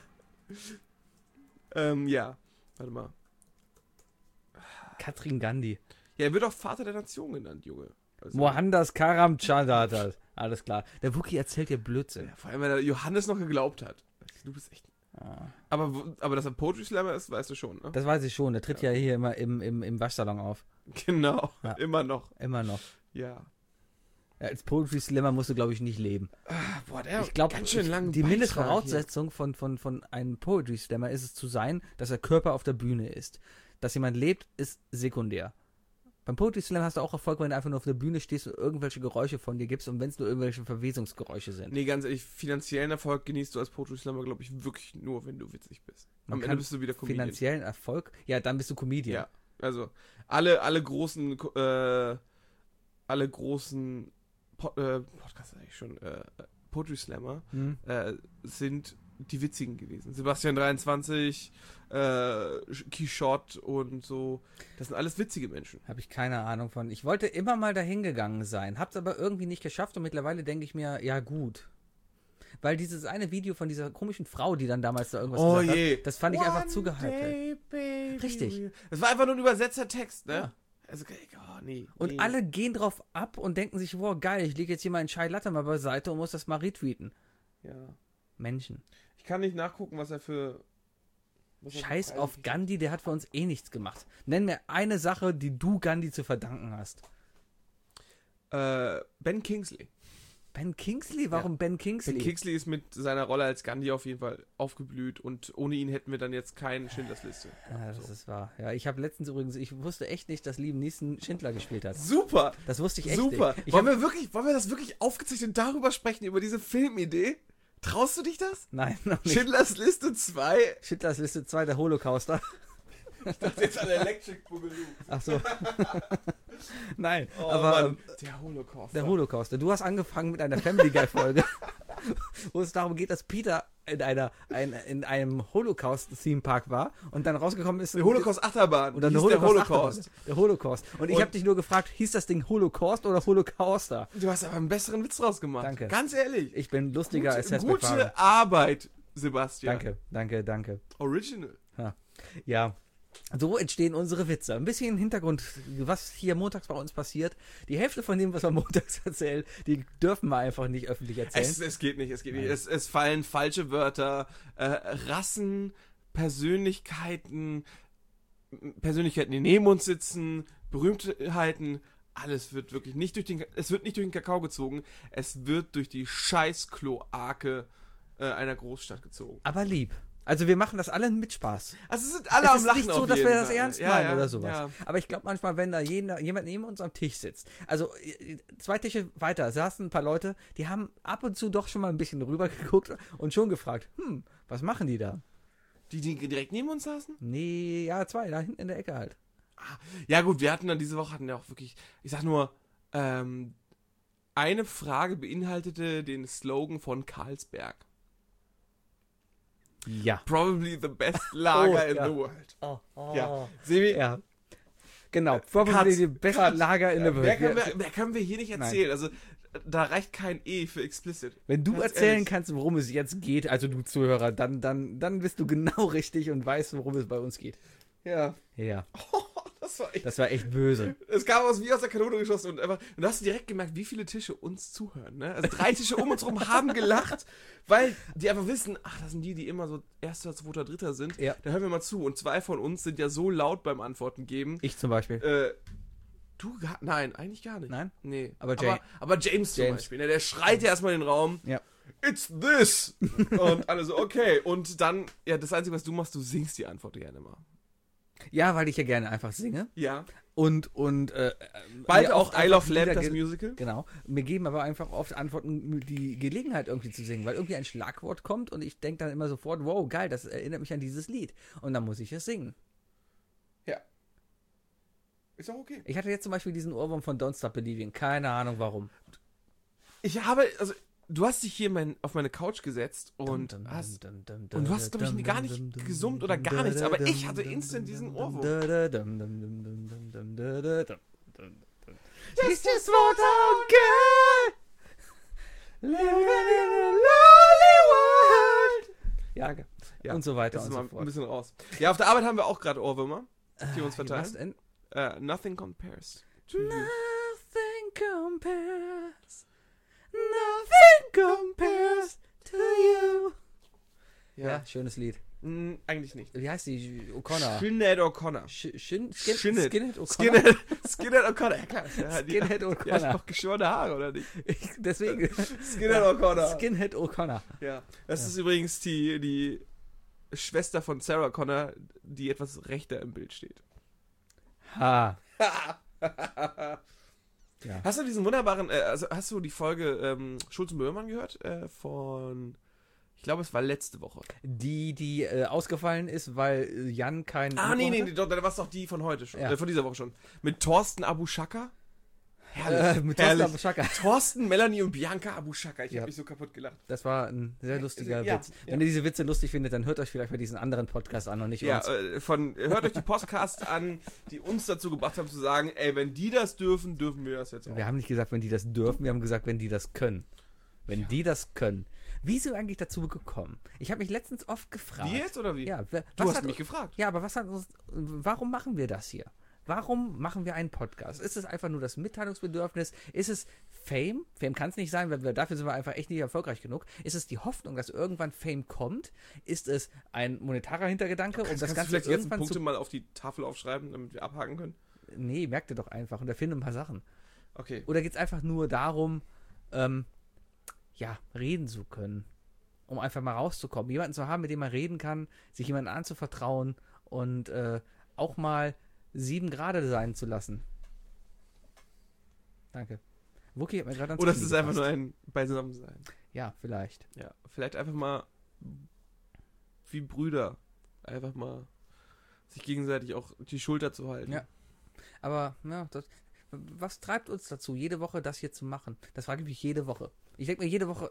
Ja, warte mal. Katrin Gandhi. Ja, er wird auch Vater der Nation genannt, Junge. Also, Mohandas Karamchandar. Alles klar. Der Wookie erzählt dir Blödsinn. vor allem, weil er Johannes noch geglaubt hat. Du bist echt... Ah. Aber dass er Poetry Slammer ist, weißt du schon, ne? Das weiß ich schon. Der tritt ja hier immer im Waschsalon auf. Genau, Ja. immer noch. Immer noch. Ja. Ja, als Poetry Slammer musst du, glaube ich, nicht leben. Boah, der Ich glaube, ganz schön lang. die Mindestvoraussetzung von einem Poetry Slammer ist es zu sein, dass der Körper auf der Bühne ist. Dass jemand lebt, ist sekundär. Beim Poetry Slam hast du auch Erfolg, wenn du einfach nur auf der Bühne stehst und irgendwelche Geräusche von dir gibst und wenn es nur irgendwelche Verwesungsgeräusche sind. Nee, ganz ehrlich, finanziellen Erfolg genießt du als Poetry Slammer, glaube ich, wirklich nur, wenn du witzig bist. Man Am kann Ende bist du wieder Comedian. Finanziellen Erfolg? Ja, dann bist du Comedian. Ja, also alle großen Podcasts eigentlich schon, Poetry Slammer Hm? sind die witzigen gewesen. Sebastian 23, Quichotte und so. Das sind alles witzige Menschen. Habe ich keine Ahnung von. Ich wollte immer mal dahin gegangen sein, hab's aber irgendwie nicht geschafft und mittlerweile denke ich mir, ja gut. Weil dieses eine Video von dieser komischen Frau, die dann damals da irgendwas Oh gesagt je. hat, das fand ich einfach One zu gehypt. day, baby. Richtig. Das war einfach nur ein übersetzter Text, ne? Ja. Also, nee. Und nee. alle gehen drauf ab und denken sich, wow, geil, ich lege jetzt hier meinen Chai Latte mal beiseite und muss das mal retweeten. Ja. Menschen. Ich kann nicht nachgucken, was er für... Scheiß auf Gandhi, der hat für uns eh nichts gemacht. Nenn mir eine Sache, die du Gandhi zu verdanken hast. Ben Kingsley. Ben Kingsley? Warum Ben Kingsley? Ben Kingsley ist mit seiner Rolle als Gandhi auf jeden Fall aufgeblüht und ohne ihn hätten wir dann jetzt keinen Schindlers Liste. Ja, das ist wahr. Ja, ich habe letztens übrigens, ich wusste echt nicht, dass Liam Neeson Schindler gespielt hat. Super! Das wusste ich echt Super! nicht. Wollen wir das wirklich aufgezeichnet darüber sprechen, über diese Filmidee? Traust du dich das? Nein, noch nicht. Schindlers Liste 2? Schindlers Liste 2, der Holocauster. Das ist jetzt an Electric Boogaloo. Ach so. Nein, Oh, aber Mann. Der Holocaust. der Holocauster. Du hast angefangen mit einer Family Guy Folge, wo es darum geht, dass Peter in einem Holocaust-Theme-Park war und dann rausgekommen ist... Die Holocaust-Achterbahn. Oder eine Hieß der Holocaust. Der Holocaust. Und ich Und- habe dich nur gefragt, hieß das Ding Holocaust oder Holocauster? Du hast aber einen besseren Witz draus gemacht. Danke. Ganz ehrlich. Ich bin lustiger als Seth MacFarlane. Gute Arbeit, Sebastian. Danke. Original. Ja. So entstehen unsere Witze. Ein bisschen Hintergrund, was hier montags bei uns passiert. Die Hälfte von dem, was wir montags erzählen, die dürfen wir einfach nicht öffentlich erzählen. Es geht nicht. Nein. Es fallen falsche Wörter, Rassen, Persönlichkeiten, die neben uns sitzen, Berühmtheiten. Alles wird wirklich nicht es wird nicht durch den Kakao gezogen, es wird durch die Scheißkloake einer Großstadt gezogen. Aber lieb. Also wir machen das alle mit Spaß. Also es sind alle Es am ist Lachen nicht so, auf dass wir jeden das Fall. ernst Ja, meinen ja, oder sowas. ja. Aber ich glaube manchmal, wenn da jemand neben uns am Tisch sitzt, also 2 Tische weiter saßen ein paar Leute, die haben ab und zu doch schon mal ein bisschen rüber geguckt und schon gefragt, was machen die da? Die direkt neben uns saßen? Nee, ja, 2, da hinten in der Ecke halt. Ja gut, wir hatten dann diese Woche auch wirklich, ich sag nur, eine Frage beinhaltete den Slogan von Carlsberg. Ja. Probably the best lager in ja. the world. Oh. Ja. Sebi, Ja. Genau, probably Katz, die beste Katz. Lager in der mehr Welt. können wir hier nicht erzählen. Also da reicht kein E für explicit. Wenn du Ganz erzählen ehrlich. kannst, worum es jetzt geht, also du Zuhörer, dann bist du genau richtig und weißt, worum es bei uns geht. Ja. Ja, Das war echt böse. Es kam wie aus der Kanone geschossen und einfach, und da hast du direkt gemerkt, wie viele Tische uns zuhören, ne? Also 3 Tische um uns rum haben gelacht, weil die einfach wissen, ach, das sind die immer so 1., 2., 3. sind. Ja. Da hören wir mal zu. Und 2 von uns sind ja so laut beim Antworten geben. Ich zum Beispiel. Nein, eigentlich gar nicht. Nein? Nee. Aber aber James zum James. Beispiel, ne? Der schreit ja erstmal in den Raum. Ja. It's this! Und alle so, okay. Und dann, ja, das Einzige, was du machst, du singst die Antwort gerne mal. Ja, weil ich ja gerne einfach singe. Ja. Und Bald mir auch oft I einfach Love Lamp, Lieder das ge- Musical. Genau. Mir geben aber einfach oft Antworten die Gelegenheit irgendwie zu singen, weil irgendwie ein Schlagwort kommt und ich denke dann immer sofort, wow, geil, das erinnert mich an dieses Lied. Und dann muss ich es singen. Ja. Ist auch okay. Ich hatte jetzt zum Beispiel diesen Ohrwurm von Don't Stop Believing. Keine Ahnung warum. Du hast dich hier auf meine Couch gesetzt und du hast, glaube ich, gar nicht gesummt oder gar nichts, aber ich hatte instant diesen Ohrwurm. It's just what I get. Living in a lonely world. Ja, Ja, und so weiter das und ist so mal ein fort. bisschen raus. Ja, auf der Arbeit haben wir auch gerade Ohrwürmer, die wir uns Was verteilen. denn? Nothing compares to you. Nothing compares. Nothing compares to you. Ja, schönes Lied. Eigentlich nicht. Wie heißt die? O'Connor. Sinead O'Connor. Skinhead O'Connor. Skinhead O'Connor. Ja, klar. Skinhead Die hat O'Connor. noch geschorene Haare, oder nicht? Deswegen. Skinhead O'Connor. Skinhead O'Connor. Ja. Das ist übrigens die Schwester von Sarah Connor, die etwas rechter im Bild steht. Ha. Ja. Hast du diesen wunderbaren, hast du die Folge Schulz und Böhmermann gehört? Ich glaube, es war letzte Woche. Die ausgefallen ist, weil Jan kein. Nee, doch, da war es doch die von heute schon, Ja. von dieser Woche schon. Mit Thorsten Abu Shaka. Herrlich. Mit herrlich. Thorsten Schaka. Thorsten, Melanie und Bianca Abu Shaka. Ich Ja. habe mich so kaputt gelacht. Das war ein sehr lustiger Ja, Witz. Wenn ihr diese Witze lustig findet, dann hört euch vielleicht mal diesen anderen Podcast an und nicht Ja, uns. hört euch die Podcasts an, die uns dazu gebracht haben zu sagen, ey, wenn die das dürfen, dürfen wir das jetzt auch. Wir haben nicht gesagt, wenn die das dürfen, wir haben gesagt, wenn die das können. Wenn die das können. Wie sind wir eigentlich dazu gekommen? Ich habe mich letztens oft gefragt. Wie jetzt oder wie? Ja, Du was hast hat- mich gefragt. Ja, aber warum machen wir das hier? Warum machen wir einen Podcast? Ist es einfach nur das Mitteilungsbedürfnis? Ist es Fame? Fame kann es nicht sein, weil dafür sind wir einfach echt nicht erfolgreich genug. Ist es die Hoffnung, dass irgendwann Fame kommt? Ist es ein monetarer Hintergedanke, um das Kannst du Ganze vielleicht jetzt irgendwann Punkte zu... mal auf die Tafel aufschreiben, damit wir abhaken können? Nee, merkt ihr doch einfach und erfinde ein paar Sachen. Okay. Oder geht es einfach nur darum, reden zu können? Um einfach mal rauszukommen. Jemanden zu haben, mit dem man reden kann, sich jemandem anzuvertrauen und auch mal 7 Grad sein zu lassen. Danke. Wookie hat mir gerade ans Oder es Knie ist einfach nur gefasst. ein Beisammensein. Ja, vielleicht. Ja, vielleicht einfach mal wie Brüder. Einfach mal sich gegenseitig auch die Schulter zu halten. Ja. Aber, was treibt uns dazu, jede Woche das hier zu machen? Das frage ich mich jede Woche. Ich denke mir jede Woche,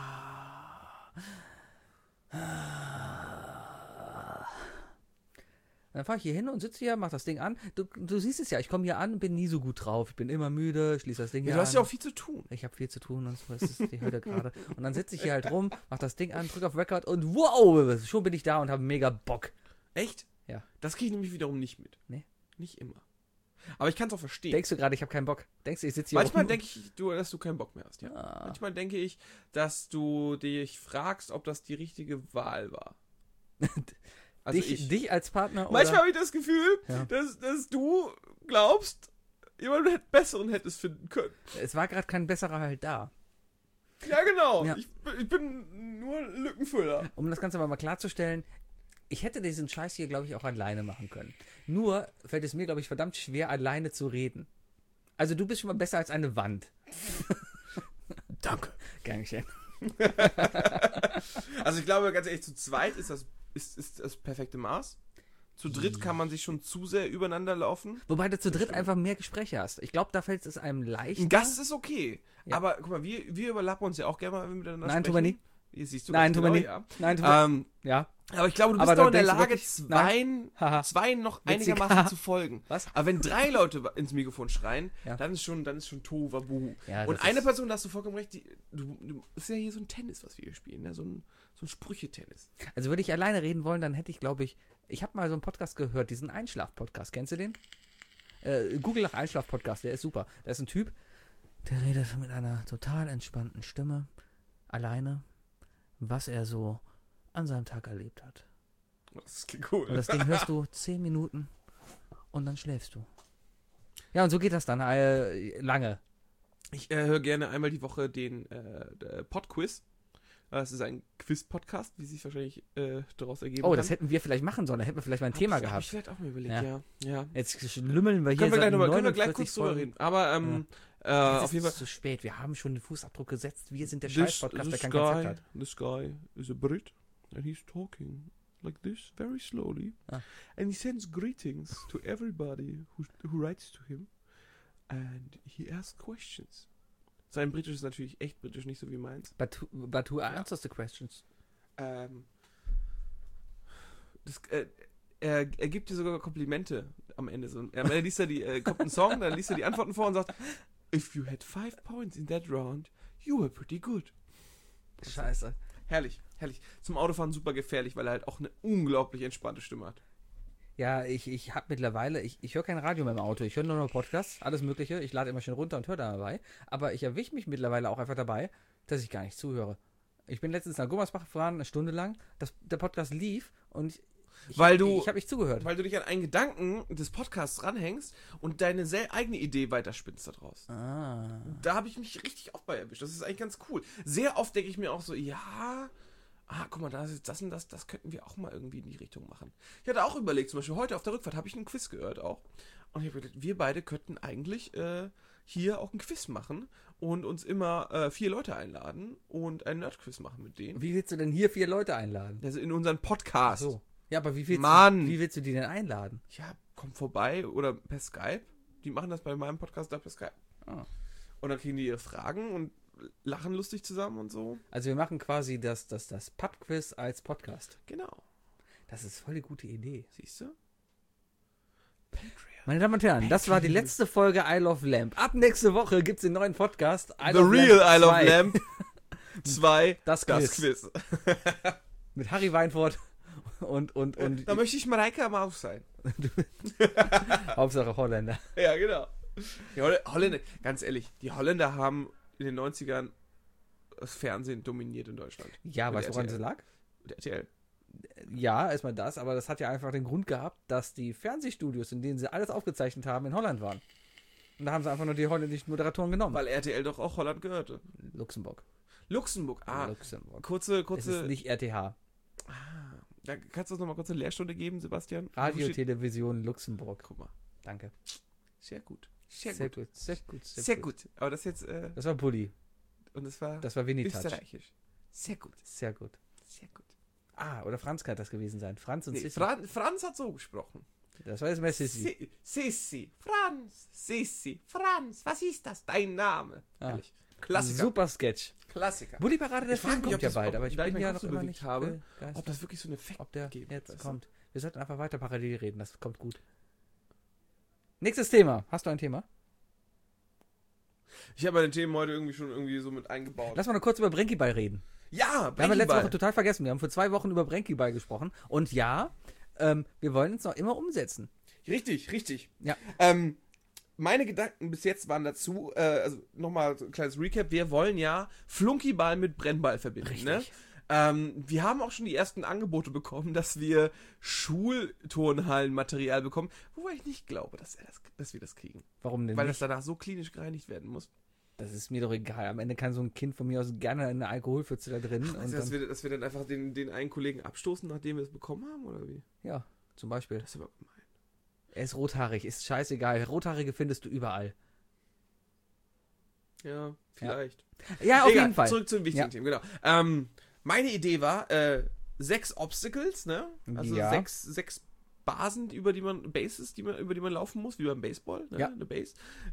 dann fahre ich hier hin und sitze hier, mach das Ding an. Du siehst es ja, ich komme hier an und bin nie so gut drauf. Ich bin immer müde, schließe das Ding Ja, hier du hast an. ja auch viel zu tun. Ich habe viel zu tun und so, das ist die Hölle gerade. Und dann sitze ich hier halt rum, mach das Ding an, drücke auf Record und wow, schon bin ich da und habe mega Bock. Echt? Ja. Das kriege ich nämlich wiederum nicht mit. Nee. Nicht immer. Aber ich kann es auch verstehen. Denkst du gerade, ich habe keinen Bock? Denkst du, ich sitze hier Manchmal rum? denke ich, dass du keinen Bock mehr hast. Ja. Ah. Manchmal denke ich, dass du dich fragst, ob das die richtige Wahl war. Also dich als Partner oder? Manchmal habe ich das Gefühl, Ja. dass du glaubst, jemand besseren hättest finden können. Es war gerade kein besserer halt da. Ja, genau. Ja. Ich bin nur Lückenfüller. Um das Ganze aber mal klarzustellen, ich hätte diesen Scheiß hier, glaube ich, auch alleine machen können. Nur fällt es mir, glaube ich, verdammt schwer, alleine zu reden. Also du bist schon mal besser als eine Wand. Danke. Gern geschehen. Also ich glaube, ganz ehrlich, zu zweit ist das perfekte Maß. Zu dritt kann man sich schon zu sehr übereinander laufen. Wobei du zu dritt einfach mehr Gespräche hast. Ich glaube, da fällt es einem leichter. Ein Gast ist okay. Ja. Aber guck mal, wir überlappen uns ja auch gerne mal miteinander Nein, sprechen. tun wir nie. Hier siehst du Nein, ganz tun wir genau, nie. ja. Nein, tun wir Ja. Aber ich glaube, du Aber bist dann doch in der denkst du Lage, wirklich, Haha. zwei noch Witzig. einigermaßen zu folgen. Was? Aber wenn 3 Leute ins Mikrofon schreien, Ja. dann ist schon Tohu Wabohu. Ja, Und das eine ist- Person, da hast du vollkommen recht, das ist ja hier so ein Tennis, was wir hier spielen, ne? So ein Sprüche-Tennis. Also würde ich alleine reden wollen, dann hätte ich, glaube ich habe mal so einen Podcast gehört, diesen Einschlaf-Podcast. Kennst du den? Google nach Einschlaf-Podcast, der ist super. Da ist ein Typ, der redet mit einer total entspannten Stimme, alleine, was er so an seinem Tag erlebt hat. Das klingt cool. Und das Ding hörst du 10 Minuten und dann schläfst du. Ja, und so geht das dann lange. Ich höre gerne einmal die Woche den Podquiz. Das ist ein Quiz-Podcast, wie sich wahrscheinlich daraus ergeben Oh, kann. das hätten wir vielleicht machen sollen. Da hätten wir vielleicht mal ein Thema Hab ich gehabt. vielleicht auch mir überlegt, Ja. ja. Jetzt lümmeln wir hier Können wir seit gleich 49 kurz drüber Folgen. reden. Aber Es auf jeden Fall. ist zu spät. Wir haben schon den Fußabdruck gesetzt. Wir sind der This Scheiß-Podcast, der kein Konzept hat. this guy is a Brit and he's talking like this very slowly Ah. and he sends greetings to everybody who writes to him and he asks questions. Sein Britisch ist natürlich echt britisch, nicht so wie meins. But who answers the questions? Er gibt dir sogar Komplimente am Ende. Am Ende liest er kommt ein Song, dann liest er die Antworten vor und sagt, if you had 5 points in that round, you were pretty good. Scheiße. Herrlich, herrlich. Zum Autofahren super gefährlich, weil er halt auch eine unglaublich entspannte Stimme hat. Ja, ich habe mittlerweile, ich höre kein Radio mehr im Auto. Ich höre nur noch Podcasts, alles Mögliche. Ich lade immer schön runter und höre dabei. Aber ich erwische mich mittlerweile auch einfach dabei, dass ich gar nicht zuhöre. Ich bin letztens nach Gummersbach gefahren, eine Stunde lang. Der Podcast lief und ich habe nicht zugehört. Weil du dich an einen Gedanken des Podcasts ranhängst und deine eigene Idee weiterspinnst daraus. Ah. Da habe ich mich richtig oft bei erwischt. Das ist eigentlich ganz cool. Sehr oft denke ich mir auch so, guck mal, das und das könnten wir auch mal irgendwie in die Richtung machen. Ich hatte auch überlegt, zum Beispiel heute auf der Rückfahrt habe ich einen Quiz gehört auch. Und ich habe gedacht, wir beide könnten eigentlich hier auch einen Quiz machen und uns immer 4 Leute einladen und einen Nerd-Quiz machen mit denen. Wie willst du denn hier 4 Leute einladen? Also in unseren Podcast. So. Ja, aber wie Mann. willst du die denn einladen? Ja, komm vorbei oder per Skype. Die machen das bei meinem Podcast da per Skype. Ah. Und dann kriegen die ihre Fragen und lachen lustig zusammen und so. Also wir machen quasi das Pub-Quiz als Podcast. Genau. Das ist voll die gute Idee. Siehst du? Meine Damen und Herren, das war die letzte Folge I Love Lamp. Ab nächste Woche gibt es den neuen Podcast I The Love Real Lamp I Love 2. Lamp 2. Das Quiz. Mit Harry Weinfurt und Da möchte ich Mareike Maus sein. Hauptsache Holländer. Ja, genau. Die Holländer, ganz ehrlich, die Holländer haben in den 90ern das Fernsehen dominiert in Deutschland. Ja, Mit weißt du, woran das RTL. lag? Mit RTL. Ja, erstmal das, aber das hat ja einfach den Grund gehabt, dass die Fernsehstudios, in denen sie alles aufgezeichnet haben, in Holland waren. Und da haben sie einfach nur die holländischen Moderatoren genommen. Weil RTL doch auch Holland gehörte. Luxemburg. Luxemburg, Luxemburg. kurze. Es ist nicht RTH. Da kannst du uns noch mal kurz eine Lehrstunde geben, Sebastian? Radio, Wo steht- Television, Luxemburg. Guck mal. Danke. Sehr gut. Sehr gut. Sehr gut. Aber das jetzt, Das war Bulli. und das war Das war Vinitac. österreichisch. Sehr gut. Sehr gut. Sehr gut. Ah, oder Franz kann das gewesen sein. Franz und Nee, Sissi. Franz hat so gesprochen. Das war jetzt mehr Sissi. Sissi. Franz. Was ist das? Dein Name. Ah. Ehrlich. Klassiker. Super Sketch. Klassiker. Bulli Parade, der Ich frag Film mich, kommt ob ja das- bald, aber ich da ich bin meinen ja Kopf noch so immer bewegt nicht habe, begeistert, ob das wirklich so einen Effekt ob der gibt. jetzt weißt du? kommt. Wir sollten einfach weiter parallel reden, das kommt gut. Nächstes Thema. Hast du ein Thema? Ich habe meine Themen heute irgendwie schon so mit eingebaut. Lass mal noch kurz über Brenkyball reden. Ja, Wir haben ja Breaking letzte Ball. Woche total vergessen. Wir haben vor 2 Wochen über Brenkyball gesprochen. Und ja, wir wollen es noch immer umsetzen. Richtig. Ja. Meine Gedanken bis jetzt waren dazu, also nochmal so ein kleines Recap, wir wollen ja Flunkyball mit Brennball verbinden. Richtig. Ne? Wir haben auch schon die ersten Angebote bekommen, dass wir Schulturnhallenmaterial bekommen, wobei ich nicht glaube, dass wir das kriegen. Warum denn Weil nicht? das danach so klinisch gereinigt werden muss. Das ist mir doch egal. Am Ende kann so ein Kind von mir aus gerne eine Alkoholpfütze da drin. Also, Und dann, dass wir dann einfach den einen Kollegen abstoßen, nachdem wir es bekommen haben, oder wie? ja, zum Beispiel. Das ist aber gemein. Er ist rothaarig, ist scheißegal. Rothaarige findest du überall. Ja, vielleicht. Ja, auf Egal, jeden Fall. Zurück zu den wichtigen Ja. Themen, genau. Meine Idee war, 6 Obstacles, ne? Also Ja. 6 Basen, über die man laufen muss, wie beim Baseball, ne? Ja. Eine Base.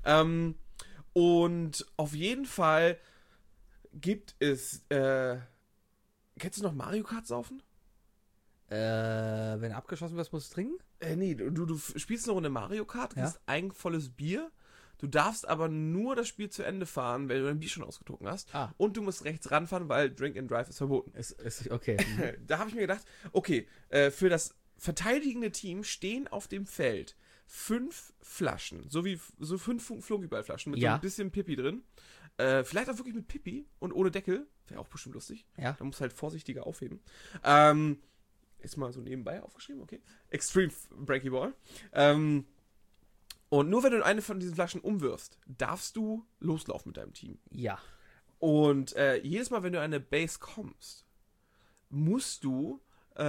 Und auf jeden Fall gibt es, kennst du noch Mario Kart saufen? Wenn abgeschossen wird, musst du trinken? Nee, du spielst eine Runde Mario Kart, Ja. kriegst ein volles Bier. Du darfst aber nur das Spiel zu Ende fahren, wenn du dein Bier schon ausgetrunken hast. Ah. Und du musst rechts ranfahren, weil Drink and Drive ist verboten. Ist okay. Da habe ich mir gedacht, okay, für das verteidigende Team stehen auf dem Feld 5 Flaschen, so 5 Flunkyballflaschen mit so Ja. ein bisschen Pipi drin. Vielleicht auch wirklich mit Pipi und ohne Deckel. Wäre auch bestimmt lustig. Ja. Da musst du halt vorsichtiger aufheben. Ist mal so nebenbei aufgeschrieben, okay. Extreme Breaky Ball. Und nur wenn du eine von diesen Flaschen umwirfst, darfst du loslaufen mit deinem Team. Ja. Und jedes Mal, wenn du an eine Base kommst, musst du,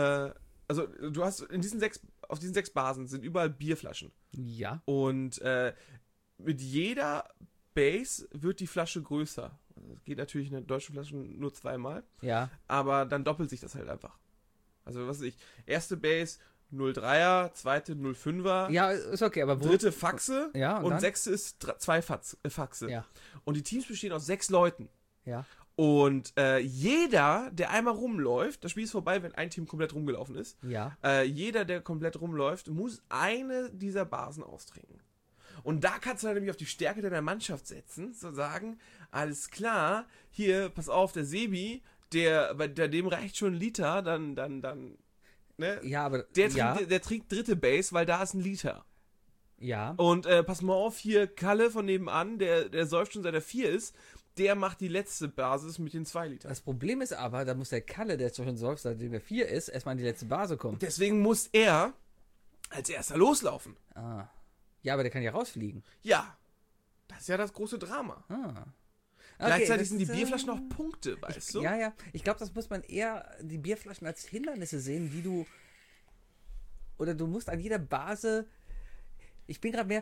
also du hast auf diesen 6 Basen sind überall Bierflaschen. Ja. Und mit jeder Base wird die Flasche größer. Das geht natürlich in der deutschen Flasche nur 2-mal, Ja. aber dann doppelt sich das halt einfach. Also was weiß ich, erste Base 0,3er, zweite 0,5er, Ja, ist okay, aber dritte Faxe Ja, und und dann? sechste ist 2 Faxe. Ja. Und die Teams bestehen aus 6 Leuten. Ja. Und jeder, der einmal rumläuft, das Spiel ist vorbei, wenn ein Team komplett rumgelaufen ist, Ja. jeder, der komplett rumläuft, muss eine dieser Basen austrinken. Und da kannst du dann nämlich auf die Stärke deiner Mannschaft setzen, zu sagen, alles klar, hier, pass auf, der Sebi, bei dem reicht schon ein Liter, dann, ne? Ja, aber Der trinkt dritte Base, weil da ist ein Liter. ja. Und pass mal auf, hier Kalle von nebenan, der säuft schon seit er 4 ist, der macht die letzte Basis mit den 2 Litern. Das Problem ist aber, da muss der Kalle, der schon säuft, seitdem er 4 ist, erstmal an die letzte Base kommen. Deswegen muss er als erster loslaufen. Ah. Ja, aber der kann ja rausfliegen. Ja, das ist ja das große Drama. Ah. Gleichzeitig sind die das, Bierflaschen auch Punkte, weißt du? Ja, ja. Ich glaube, das muss man eher die Bierflaschen als Hindernisse sehen, die du. Oder du musst an jeder Base. Ich bin gerade mehr.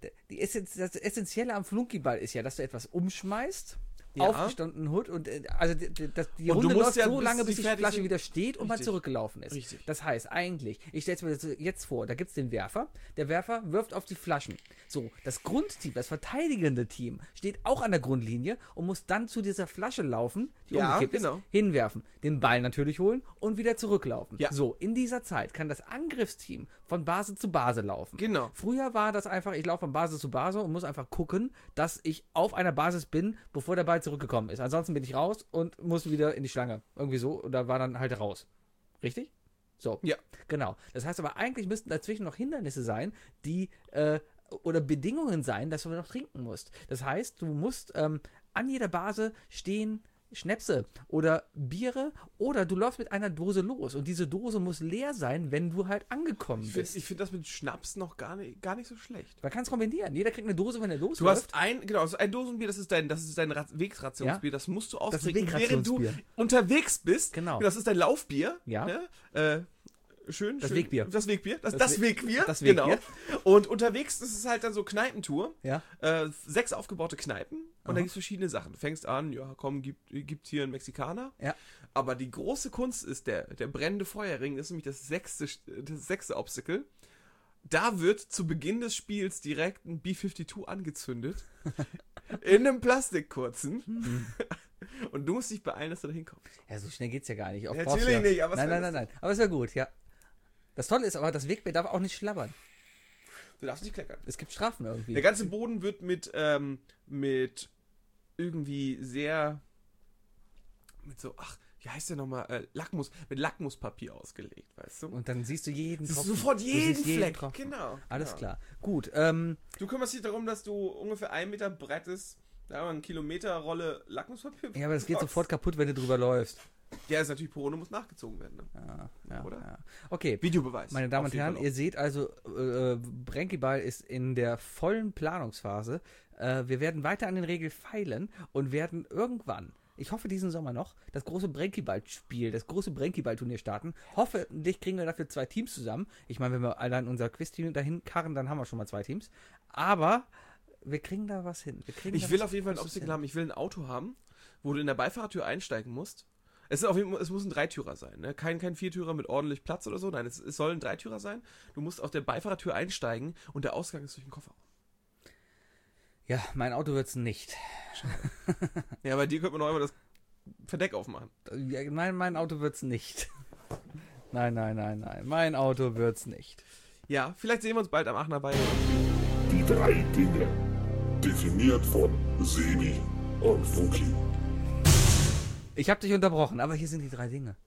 Das Essentielle am Flunkyball ist ja, dass du etwas umschmeißt. Ja. Aufgestanden Hut und also die Und du Runde musst läuft ja, so bis lange, sie bis die fertig Flasche sind. wieder steht und man Richtig. zurückgelaufen ist. Richtig. Das heißt eigentlich, ich stelle es mir jetzt vor, da gibt es den Werfer, der Werfer wirft auf die Flaschen. So, das Grundteam, das verteidigende Team steht auch an der Grundlinie und muss dann zu dieser Flasche laufen, die Ja, umgekippt genau. ist, hinwerfen, den Ball natürlich holen und wieder zurücklaufen. Ja. So, in dieser Zeit kann das Angriffsteam von Base zu Base laufen. Genau. Früher war das einfach, ich laufe von Basis zu Base und muss einfach gucken, dass ich auf einer Basis bin, bevor der Ball zurückgekommen ist. Ansonsten bin ich raus und muss wieder in die Schlange. Irgendwie so. Oder war dann halt raus. Richtig? So. Ja. Genau. Das heißt aber, eigentlich müssten dazwischen noch Hindernisse sein, die, oder Bedingungen sein, dass du noch trinken musst. Das heißt, du musst an jeder Base stehen Schnäpse oder Biere oder du läufst mit einer Dose los und diese Dose muss leer sein, wenn du halt angekommen bist. Ich finde das mit Schnaps noch gar nicht so schlecht. Man kann es kombinieren. Jeder kriegt eine Dose, wenn er losläuft. Du hast ein Dosenbier, das ist dein Wegrationsbier, das musst du austrinken, während du Wegrationsbier. unterwegs bist. Genau. Das ist dein Laufbier. Ja. Ne? Schön. Das schön. Wegbier. Das Wegbier. Das Das Wegbier. das Wegbier. Genau. Und unterwegs ist es halt dann so Kneipentour. Ja. 6 aufgebaute Kneipen. Und da gibt es verschiedene Sachen. Du fängst an, ja komm, gibt hier einen Mexikaner. Ja. Aber die große Kunst ist der brennende Feuerring. Das ist nämlich das sechste Obstacle. Da wird zu Beginn des Spiels direkt ein B-52 angezündet. In einem Plastikkurzen. Und du musst dich beeilen, dass du da hinkommst. Ja, so schnell geht's ja gar nicht. Oft Natürlich brauchst du nicht, aber es nein, wär nein, nein. Aber es wäre gut, ja. Das Tolle ist aber, das Wegbier darf auch nicht schlabbern. Du darfst nicht kleckern. Es gibt Strafen irgendwie. Der ganze Boden wird mit irgendwie sehr mit so, wie heißt der nochmal? Mit Lackmuspapier ausgelegt, weißt du? Und dann siehst du jeden Das ist Tropfen. sofort Du jeden siehst Fleck. Tropfen. Genau. Alles genau. klar. Gut, Du kümmerst dich darum, dass du ungefähr 1 Meter breites, eine Kilometer Rolle Lackmuspapier ja, aber das geht brauchst. sofort kaputt, wenn du drüber läufst. Ja, ist natürlich Porone, muss nachgezogen werden. Ne? Ja, Oder? Ja. Okay. Videobeweis. Meine Damen Auf und jeden Herren, Fall ihr seht also, Brenkyball ist in der vollen Planungsphase. Wir werden weiter an den Regeln feilen und werden irgendwann, ich hoffe diesen Sommer noch, das große Brenkyball-Spiel, das große Brenkyball-Turnier starten. Hoffentlich kriegen wir dafür 2 Teams zusammen. Ich meine, wenn wir allein unser Quiz-Team dahin karren, dann haben wir schon mal 2 Teams. Aber wir kriegen da was hin. Ich will auf jeden Fall ein Obstacle haben. Ich will ein Auto haben, wo du in der Beifahrertür einsteigen musst. Es muss ein Dreitürer sein, ne? Kein Viertürer mit ordentlich Platz oder so. Nein, es soll ein Dreitürer sein. Du musst auf der Beifahrertür einsteigen und der Ausgang ist durch den Kofferraum. Ja, mein Auto wird's nicht. Ja, bei dir könnte man noch einmal das Verdeck aufmachen. Ja, mein Auto wird's nicht. Nein. Mein Auto wird's nicht. Ja, vielleicht sehen wir uns bald am Aachener Weiher. Die 3 Dinge. Definiert von Sebi und Fuki. Ich habe dich unterbrochen, aber hier sind die 3 Dinge.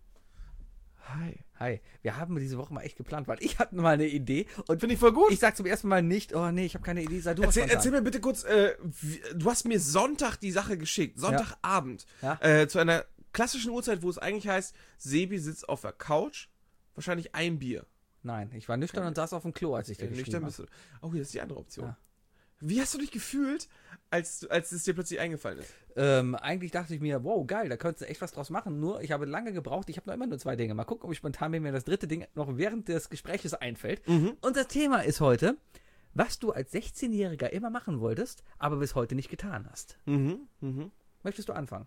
Hi. Wir haben diese Woche mal echt geplant, weil ich hatte mal eine Idee und Finde ich voll gut. ich sag zum ersten Mal nicht, oh nee, ich habe keine Idee, sei du Erzähl mir bitte kurz, du hast mir Sonntag die Sache geschickt, Sonntagabend, Ja. zu einer klassischen Uhrzeit, wo es eigentlich heißt, Sebi sitzt auf der Couch, wahrscheinlich ein Bier. Nein, ich war nüchtern und saß auf dem Klo, als ich dir Nüchtern geschrieben bist du. Oh, hier ist die andere Option. Ja. Wie hast du dich gefühlt, als es dir plötzlich eingefallen ist? habe. Eigentlich dachte ich mir, wow, geil, da könntest du echt was draus machen, nur ich habe lange gebraucht, ich habe noch immer nur 2 Dinge. Mal gucken, ob ich spontan mir das 3. Ding noch während des Gespräches einfällt. Unser Thema ist heute, was du als 16-Jähriger immer machen wolltest, aber bis heute nicht getan hast. Möchtest du anfangen?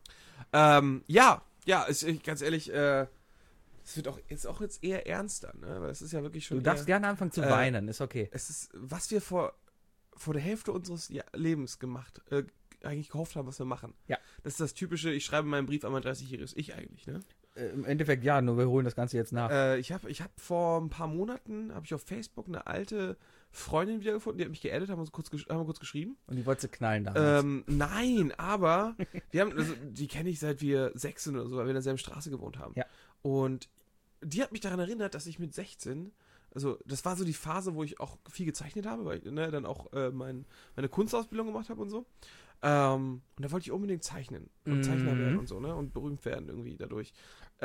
Ganz ehrlich, es wird auch jetzt eher ernster, ne? Weil es ist ja wirklich schon. Du darfst gerne anfangen zu weinen, ist okay. Es ist, was wir vor der Hälfte unseres Lebens eigentlich gehofft haben, was wir machen. Ja. Das ist das typische, ich schreibe meinen Brief an mein 30-jähriges Ich eigentlich, ne? Im Endeffekt ja, nur wir holen das Ganze jetzt nach. Ich hab vor ein paar Monaten, habe ich auf Facebook eine alte Freundin wiedergefunden, die hat mich geaddet, haben wir kurz geschrieben. Und die wolltest du knallen damals. Nein, aber die kenne ich seit wir 6 sind oder so, weil wir in derselben Straße gewohnt haben. Ja. Und die hat mich daran erinnert, dass ich mit 16, also das war so die Phase, wo ich auch viel gezeichnet habe, weil ich dann auch meine Kunstausbildung gemacht habe und so. Und da wollte ich unbedingt zeichnen und Zeichner werden und so, ne? Und berühmt werden irgendwie dadurch.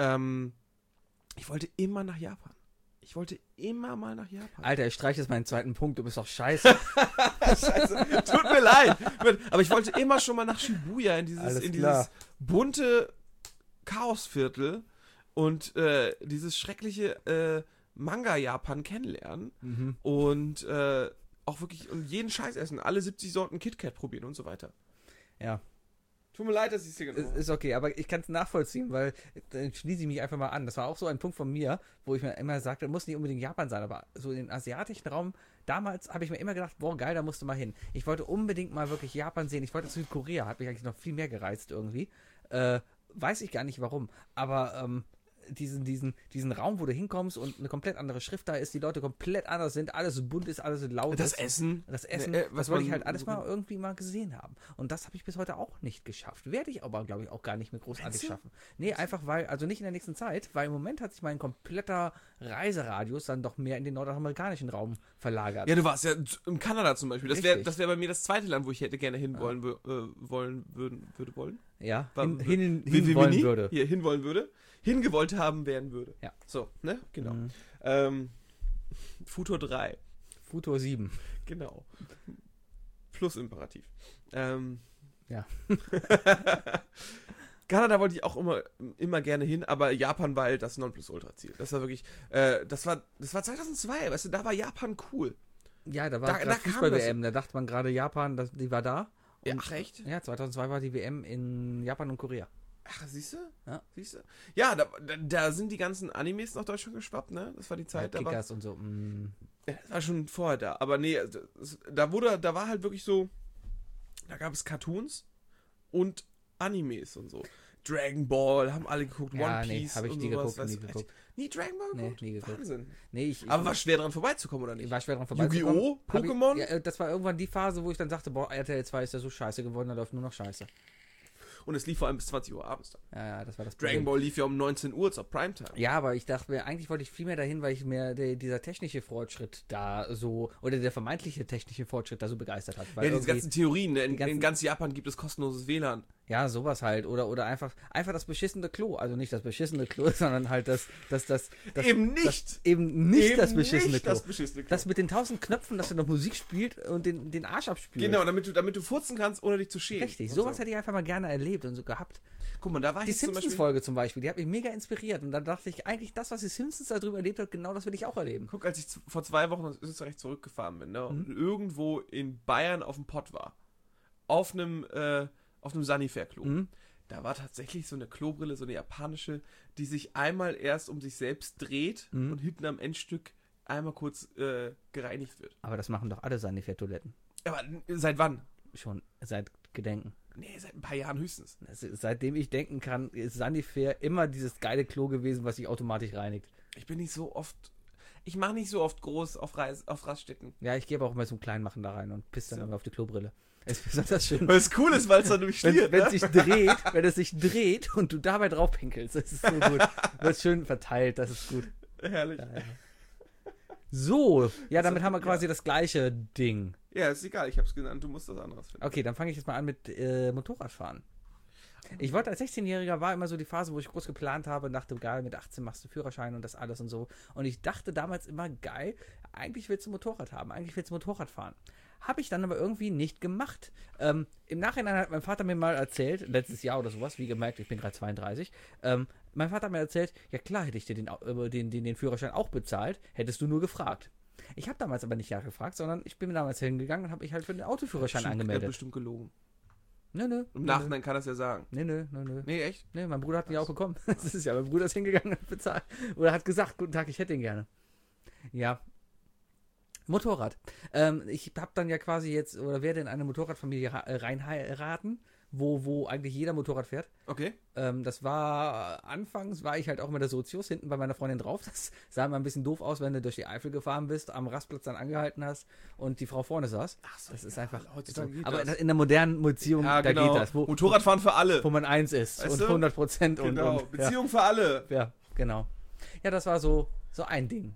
Ich wollte immer nach Japan. Ich wollte immer mal nach Japan. Alter, ich streiche jetzt meinen 2. Punkt, du bist doch scheiße. Scheiße, tut mir leid. Aber ich wollte immer schon mal nach Shibuya in dieses bunte Chaosviertel und dieses schreckliche Manga-Japan kennenlernen und auch wirklich und jeden Scheiß essen, alle 70 Sorten KitKat probieren und so weiter. Ja. Tut mir leid, dass ich es dir genau. Ist okay, aber ich kann es nachvollziehen, weil dann schließe ich mich einfach mal an. Das war auch so ein Punkt von mir, wo ich mir immer sagte, muss nicht unbedingt Japan sein, aber so in den asiatischen Raum, damals habe ich mir immer gedacht, boah, geil, da musst du mal hin. Ich wollte unbedingt mal wirklich Japan sehen. Ich wollte zu Südkorea, hat mich eigentlich noch viel mehr gereizt irgendwie. Weiß ich gar nicht warum, aber diesen Raum, wo du hinkommst und eine komplett andere Schrift da ist, die Leute komplett anders sind, alles bunt ist, alles laut Das ist. Essen. Das Essen, was das wollte ich man halt alles so- mal irgendwie mal gesehen haben. Und das habe ich bis heute auch nicht geschafft. Werde ich aber, glaube ich, auch gar nicht mehr großartig Meinst du? schaffen. Nee, einfach weil, also nicht in der nächsten Zeit, weil im Moment hat sich mein kompletter Reiseradius dann doch mehr in den nordamerikanischen Raum verlagert. Ja, du warst ja in Kanada zum Beispiel. Das Richtig. wäre bei mir das zweite Land, wo ich hätte gerne hinwollen wollen. Ja, War- hin Wie wollen nie? würde. Hier hinwollen würde. Hingewollt haben werden würde. Ja. So, ne? Genau. Mhm. Futur 3. Futur 7. Genau. Plus Imperativ. Ja. Kanada wollte ich auch immer gerne hin, aber Japan war halt das Nonplusultra-Ziel. Das war wirklich, das war 2002, weißt du, da war Japan cool. Ja, da war Da gerade kam Fußball-WM, da dachte man gerade Japan, die war da. Ja, Und- ach, echt? Ja, 2002 war die WM in Japan und Korea. Ach, siehst du? Ja. Siehst du? Ja, da sind die ganzen Animes nach Deutschland geschwappt, ne? Das war die Zeit, da war, Kickers und so. das war schon vorher da. Aber nee, da war halt wirklich so, da gab es Cartoons und Animes und so. Dragon Ball, haben alle geguckt, Ja, One nee, Piece hab ich und nie sowas. geguckt, nie weißt du, geguckt. Nie Dragon Ball Nee, geguckt? nie geguckt. Wahnsinn. Nee, ich Aber war schwer dran vorbeizukommen, oder nicht? war schwer dran vorbeizukommen. Yu-Gi-Oh? Hab ich- Pokémon? Ja, das war irgendwann die Phase, wo ich dann sagte, boah, RTL 2 ist ja so scheiße geworden, da läuft nur noch Scheiße. Und es lief vor allem bis 20 Uhr abends dann. Ja, das war das Dragon Problem. Ball lief ja um 19 Uhr zur Primetime. Ja, aber ich dachte mir, eigentlich wollte ich viel mehr dahin, weil ich mir dieser technische Fortschritt da so, oder der vermeintliche technische Fortschritt da so begeistert hat. Weil Ja, diese irgendwie- ganzen Theorien. Ne? die ganzen- In ganz Japan gibt es kostenloses WLAN. Ja, sowas halt. Oder einfach das beschissene Klo. Also nicht das beschissene Klo, sondern halt das Eben nicht. Das, eben nicht Eben das beschissene nicht Klo. das beschissene Klo. Das mit den 1000 Knöpfen, dass du noch Musik spielt und den Arsch abspült. Genau, damit du furzen kannst, ohne dich zu schämen. Richtig, Und sowas so. hätte ich einfach mal gerne erlebt und so gehabt. Guck mal, da war Die ich zum Beispiel... Simpsons-Folge zum Beispiel, die hat mich mega inspiriert. Und dann dachte ich, eigentlich das, was die Simpsons darüber erlebt hat, genau das will ich auch erleben. Guck, als ich vor 2 Wochen aus Österreich zurückgefahren bin, ne, und irgendwo in Bayern auf dem Pott war, auf einem Sanifair-Klo, da war tatsächlich so eine Klobrille, so eine japanische, die sich einmal erst um sich selbst dreht und hinten am Endstück einmal kurz gereinigt wird. Aber das machen doch alle Sanifair-Toiletten. Aber seit wann? Schon seit Gedenken. Nee, seit ein paar Jahren höchstens. Seitdem ich denken kann, ist Sanifair immer dieses geile Klo gewesen, was sich automatisch reinigt. Ich bin nicht so oft... Ich mache nicht so oft groß auf Raststätten. Ja, ich gehe aber auch mal so einen kleinen Machen da rein und piss dann immer auf die Klobrille. Es ist besonders schön. Weil es cool ist, weil es dann durchschliert, Wenn es sich dreht und du dabei drauf pinkelst, das ist so gut. Wird schön verteilt, das ist gut. Herrlich. Ja. So, ja, damit haben wir quasi das gleiche Ding. Ja, ist egal, ich hab's genannt, du musst das anderes finden. Okay, dann fange ich jetzt mal an mit Motorradfahren. Ich wollte als 16-Jähriger, war immer so die Phase, wo ich groß geplant habe, dachte, geil, mit 18 machst du Führerschein und das alles und so. Und ich dachte damals immer, geil, eigentlich willst du ein Motorrad haben, eigentlich willst du Motorrad fahren. Habe ich dann aber irgendwie nicht gemacht. Im Nachhinein hat mein Vater mir mal erzählt, letztes Jahr oder sowas, wie gemerkt, ich bin gerade 32, mein Vater hat mir erzählt, ja klar hätte ich dir den Führerschein auch bezahlt, hättest du nur gefragt. Ich habe damals aber nicht gefragt, sondern ich bin damals hingegangen und habe mich halt für den Autoführerschein angemeldet. Er hat bestimmt gelogen. Nö. Im Nachhinein kann er es ja sagen. Nö. Nee, echt? Nee, mein Bruder hat ihn ja auch bekommen. Das ist ja, mein Bruder ist hingegangen und hat bezahlt. Oder hat gesagt, guten Tag, ich hätte ihn gerne. Ja. Motorrad. Ich habe dann ja quasi jetzt, oder werde in eine Motorradfamilie reinheiraten, wo eigentlich jeder Motorrad fährt. Okay. Das war, anfangs war ich halt auch mit der Sozius hinten bei meiner Freundin drauf. Das sah immer ein bisschen doof aus, wenn du durch die Eifel gefahren bist, am Rastplatz dann angehalten hast und die Frau vorne saß. Ach so, das ist einfach heutzutage geht aber das. in der modernen Beziehung, Ja, da genau. geht das. Motorradfahren für alle. Wo man eins ist Weißt und du? 100% Genau, und Beziehung für alle. ja, genau. Ja, das war so ein Ding.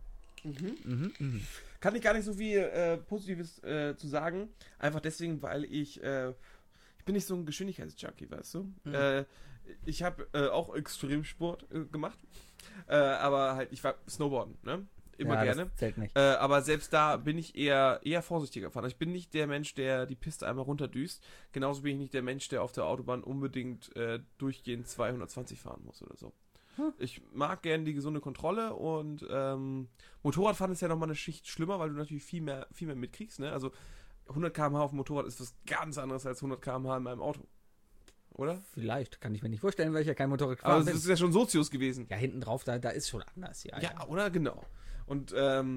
Kann ich gar nicht so viel Positives zu sagen. Einfach deswegen, weil ich bin nicht so ein Geschwindigkeitsjunkie, weißt du? Ich habe auch Extremsport gemacht. Aber halt, ich war Snowboarden, ne? Immer ja, gerne. Das zählt nicht. Aber selbst da bin ich eher vorsichtiger gefahren. Also ich bin nicht der Mensch, der die Piste einmal runterdüst. Genauso bin ich nicht der Mensch, der auf der Autobahn unbedingt durchgehend 220 fahren muss oder so. Ich mag gerne die gesunde Kontrolle und Motorradfahren ist ja nochmal eine Schicht schlimmer, weil du natürlich viel mehr mitkriegst. Ne? Also 100 km/h auf dem Motorrad ist was ganz anderes als 100 km/h in meinem Auto. Oder? Vielleicht, kann ich mir nicht vorstellen, weil ich ja kein Motorrad Aber gefahren das bin. ist ja schon Sozius gewesen. Ja, hinten drauf, da ist schon anders, ja. Ja, oder? Genau. Und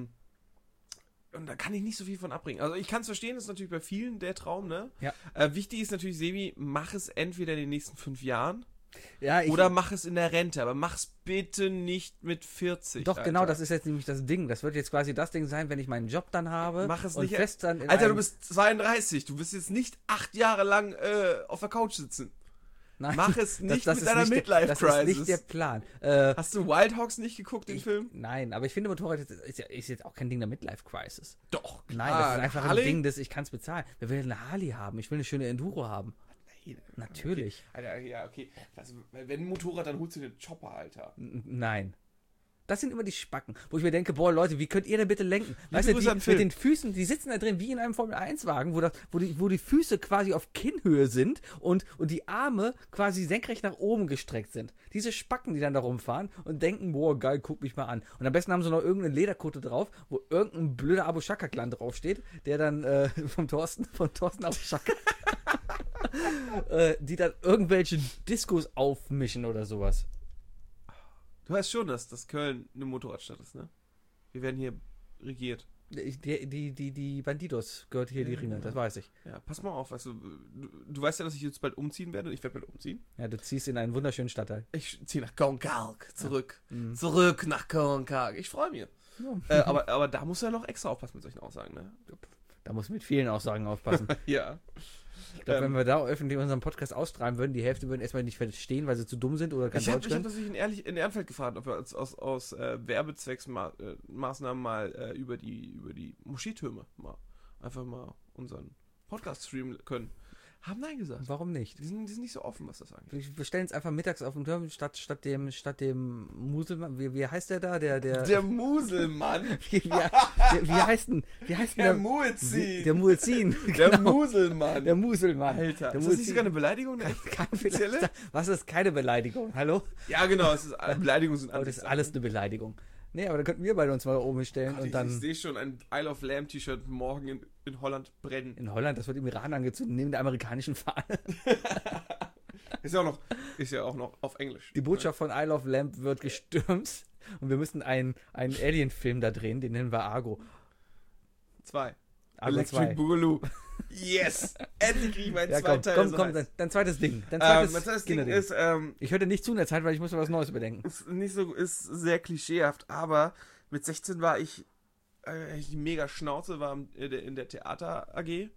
da kann ich nicht so viel von abbringen. Also ich kann es verstehen, das ist natürlich bei vielen der Traum, ne? Ja. Wichtig ist natürlich, Sebi, mach es entweder in den nächsten 5 Jahren Ja, oder mach es in der Rente, aber mach es bitte nicht mit 40. Doch, Alter. genau, das ist jetzt nämlich das Ding. Das wird jetzt quasi das Ding sein, wenn ich meinen Job dann habe. Mach es und nicht. fest dann in Alter, einem, du bist 32. Du wirst jetzt nicht 8 Jahre lang auf der Couch sitzen. Nein, Mach es nicht das mit ist deiner nicht Midlife-Crisis. Das ist nicht der Plan. Hast du Wild Hogs nicht geguckt, den Film? Nein, aber ich finde, Motorrad ist jetzt auch kein Ding der Midlife-Crisis. Doch. Nein, das ist einfach Harley? ein Ding, das ich kann es bezahlen. Wer will eine Harley haben? Ich will eine schöne Enduro haben. Nein. Natürlich. Okay. Alter, ja, okay. Also, wenn ein Motorrad, dann holst du den Chopper, Alter. Nein. Das sind immer die Spacken, wo ich mir denke, boah, Leute, wie könnt ihr denn bitte lenken? Weißt du, Grüße an die Phil. mit den Füßen, die sitzen da drin wie in einem Formel-1-Wagen, wo die Füße quasi auf Kinnhöhe sind und die Arme quasi senkrecht nach oben gestreckt sind. Diese Spacken, die dann da rumfahren und denken, boah, geil, guck mich mal an. Und am besten haben sie noch irgendeine Lederkutte drauf, wo irgendein blöder Abu Shaka-Clan draufsteht, der dann von Thorsten Abu Shaka, die dann irgendwelche Diskos aufmischen oder sowas. Du weißt schon, dass Köln eine Motorradstadt ist, ne? Wir werden hier regiert. Die Bandidos gehört hier die Ringe, das weiß ich. Ja, pass mal auf, weißt du weißt ja, dass ich jetzt bald umziehen werde. Ich werde bald umziehen. Ja, du ziehst in einen wunderschönen Stadtteil. Ich ziehe nach Köln-Kalk zurück. Ja. Mhm. Zurück nach Köln-Kalk. Ich freue mich. Ja. Aber da musst du ja noch extra aufpassen mit solchen Aussagen, ne? Da muss mit vielen Aussagen aufpassen. Ja. Ich glaube, wenn wir da öffentlich unseren Podcast ausstrahlen würden, die Hälfte würden erstmal nicht verstehen, weil sie zu dumm sind oder kein Ich habe Deutsch können. natürlich in Ehrenfeld gefragt, ob wir aus Werbezwecksmaßnahmen mal über die Moscheetürme einfach mal unseren Podcast streamen können. Haben nein gesagt. Warum nicht? Die sind nicht so offen, was das angeht. Wir stellen es einfach mittags auf dem Turm statt dem Muselmann. Wie heißt der da? Der Muselmann. Wie heißt denn Der Muezzin. Der Muezzin. Der Genau. Muselmann. Der Muselmann. Alter. Der Ist das nicht sogar eine Beleidigung? Eine offizielle? Was ist keine Beleidigung? Hallo? Ja, genau. Beleidigungen sind Aber das ist alles eine Beleidigung. Nee, aber da könnten wir beide uns mal oben stellen Gott, und ich dann. sehe schon ein Isle of Lamb T-Shirt morgen in Holland brennen. In Holland, das wird im Iran angezündet, neben der amerikanischen Fahne. Ist ja auch noch auf Englisch. Die Botschaft von Isle of Lamp wird gestürmt und wir müssen einen Alien-Film da drehen, den nennen wir Argo. 2. Argo Electric 2. Boogaloo. Yes! Endlich kriege ich meinen Ja, zweiten komm, Teil. dein zweites Ding. Dein Mein zweites zweites Ding Kinderding. ist, Ich hörte nicht zu in der Zeit, weil ich musste was Neues überdenken. ist sehr klischeehaft, aber mit 16 war ich mega Schnauze, war in der Theater AG.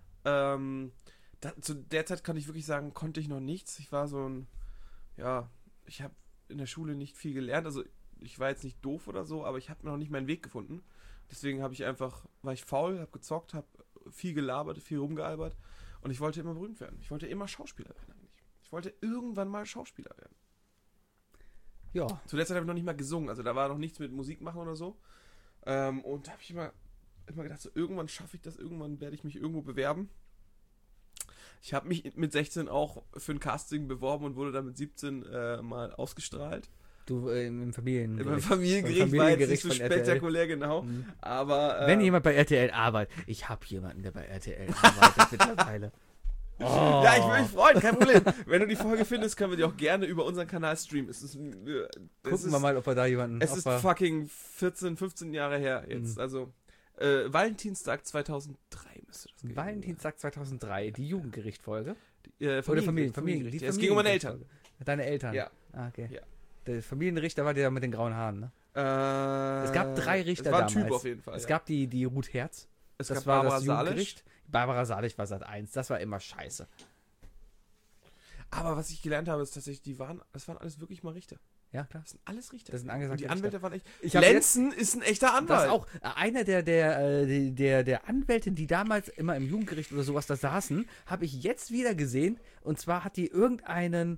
Zu der Zeit kann ich wirklich sagen, konnte ich noch nichts. Ich war so ein, ich habe in der Schule nicht viel gelernt, also ich war jetzt nicht doof oder so, aber ich habe noch nicht meinen Weg gefunden. Deswegen war ich faul, habe gezockt, habe viel gelabert, viel rumgealbert und ich wollte immer berühmt werden. Ich wollte immer Schauspieler werden eigentlich. Ich wollte irgendwann mal Schauspieler werden. Ja. Zu der Zeit habe ich noch nicht mal gesungen, also da war noch nichts mit Musik machen oder so. Und da habe ich immer gedacht, so irgendwann schaffe ich das, irgendwann werde ich mich irgendwo bewerben. Ich habe mich mit 16 auch für ein Casting beworben und wurde dann mit 17 mal ausgestrahlt. Du im Familiengericht. Im Familiengericht war jetzt nicht so von spektakulär, genau. Mhm. Aber Wenn jemand bei RTL arbeitet, ich habe jemanden, der bei RTL arbeitet mittlerweile. Oh. ja, ich würde mich freuen, kein Problem. Wenn du die Folge findest, können wir die auch gerne über unseren Kanal streamen. Gucken wir mal, ob wir da jemanden... Es ist fucking 14, 15 Jahre her jetzt. Mhm. Also, Valentinstag 2003 müsste das gewesen Valentinstag 2003, die Jugendgerichtfolge. sein. Oder Familiengericht. Ja, es ging um meine Eltern. Deine Eltern? Ja. Ah, okay. Ja. Der Familienrichter war der mit den grauen Haaren, ne? Es gab 3 Richter es war ein damals. Typ auf jeden Fall. Es gab die Ruth Herz. es Das gab war Barbara das Salisch. Jugendgericht. Barbara Salisch war Sat 1. Das war immer scheiße. Aber was ich gelernt habe, ist tatsächlich, das waren alles wirklich mal Richter. Ja, klar. Das sind alles Richter. Das sind Und angesagte die Richter. Anwälte waren echt... Ich hab Lenzen ist ein echter Das Anwalt. auch einer der Anwältin, die damals immer im Jugendgericht oder sowas da saßen, habe ich jetzt wieder gesehen. Und zwar hat die irgendeinen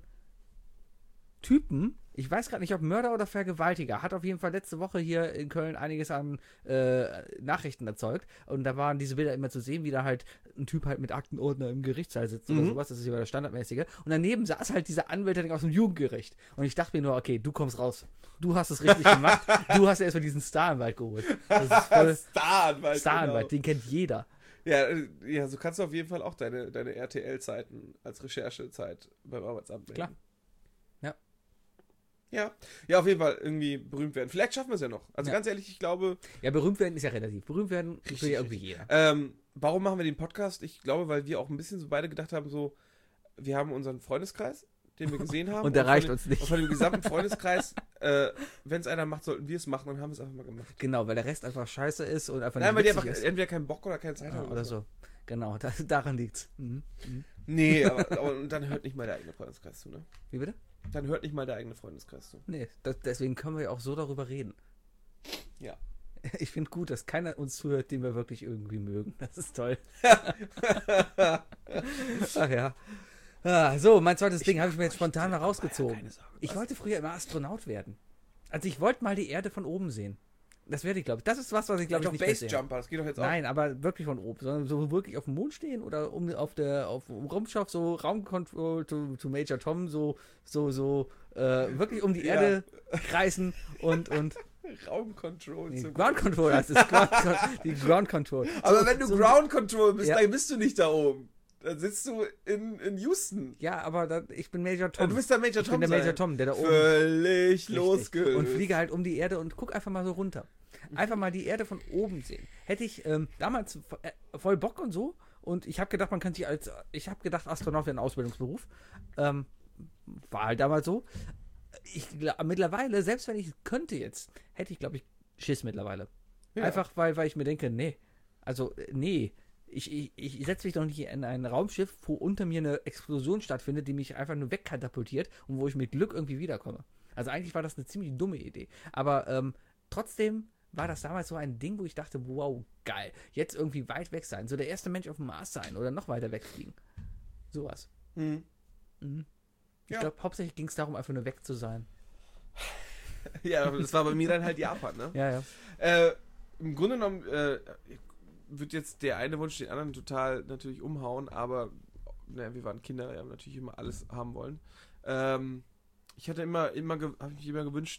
Typen, ich weiß gerade nicht, ob Mörder oder Vergewaltiger, hat auf jeden Fall letzte Woche hier in Köln einiges an Nachrichten erzeugt. Und da waren diese Bilder immer zu sehen, wie da halt ein Typ halt mit Aktenordner im Gerichtssaal sitzt oder sowas. Das ist ja das Standardmäßige. Und daneben saß halt dieser Anwältin aus dem Jugendgericht. Und ich dachte mir nur, okay, du kommst raus. Du hast es richtig gemacht. Du hast erstmal diesen Staranwalt geholt. Das ist voll Staranwalt. Staranwalt, den kennt jeder. Ja, so kannst du auf jeden Fall auch deine RTL-Zeiten als Recherchezeit beim Arbeitsamt melden. Klar. Ja, auf jeden Fall irgendwie berühmt werden. Vielleicht schaffen wir es ja noch. Also Ja. ganz ehrlich, ich glaube... Ja, berühmt werden ist ja relativ. Berühmt werden Richtig, will ja irgendwie jeder. Warum machen wir den Podcast? Ich glaube, weil wir auch ein bisschen so beide gedacht haben, so, wir haben unseren Freundeskreis, den wir gesehen haben. Und der reicht von uns nicht. Und von dem gesamten Freundeskreis, wenn es einer macht, sollten wir es machen und haben es einfach mal gemacht. Genau, weil der Rest einfach scheiße ist und einfach Nein, weil die nicht einfach witzig ist. entweder keinen Bock oder keine Zeit haben. Oder so. Genau, daran liegt's. Nee, aber und dann hört nicht mal der eigene Freundeskreis zu, ne? Wie bitte? Dann hört nicht mal der eigene Freundeskreis zu. Nee, deswegen können wir ja auch so darüber reden. Ja. Ich finde gut, dass keiner uns zuhört, den wir wirklich irgendwie mögen. Das ist toll. Ach ja. So, mein zweites Ding habe ich mir jetzt spontan mal rausgezogen. Keine Sorge. Ich wollte früher immer Astronaut werden. Also ich wollte mal die Erde von oben sehen. Das werde ich, glaube ich. Das ist was ich, glaube ich, Doch nicht mehr sehe. Basejumper, das geht doch jetzt auch. Nein, aber wirklich von oben, sondern so wirklich auf dem Mond stehen oder auf dem Raumschiff, so Raumcontrol to Major Tom, wirklich um die Ja. Erde kreisen und Raumcontrol. nee, zum- Ground Control, das ist die Ground Control. Aber So- wenn du so- Ground Control bist, Ja. dann bist du nicht da oben. Dann sitzt du in Houston. Ja, aber ich bin Major Tom. Du bist der Major ich Tom. bin der Major sein. Tom, der da oben Völlig Richtig. losgelöst. und fliege halt um die Erde und guck einfach mal so runter. Einfach mal die Erde von oben sehen. Hätte ich damals voll Bock und so und ich habe gedacht, Astronaut wäre ein Ausbildungsberuf. War halt damals so. Mittlerweile, selbst wenn ich könnte jetzt, hätte ich, glaube ich, Schiss mittlerweile. Ja. Einfach, weil ich mir denke, nee. Ich setze mich doch nicht in ein Raumschiff, wo unter mir eine Explosion stattfindet, die mich einfach nur wegkatapultiert und wo ich mit Glück irgendwie wiederkomme. Also eigentlich war das eine ziemlich dumme Idee. Aber trotzdem war das damals so ein Ding, wo ich dachte, wow, geil. Jetzt irgendwie weit weg sein. So der erste Mensch auf dem Mars sein oder noch weiter wegfliegen. Sowas. Hm. Ich Ja. glaube, hauptsächlich ging es darum, einfach nur weg zu sein. Ja, das war bei mir dann halt Japan, ne? Ja, ja. Im Grunde genommen wird jetzt der eine Wunsch den anderen total natürlich umhauen, aber wir waren Kinder, wir haben natürlich immer alles haben wollen. Ich hatte hab mich immer gewünscht,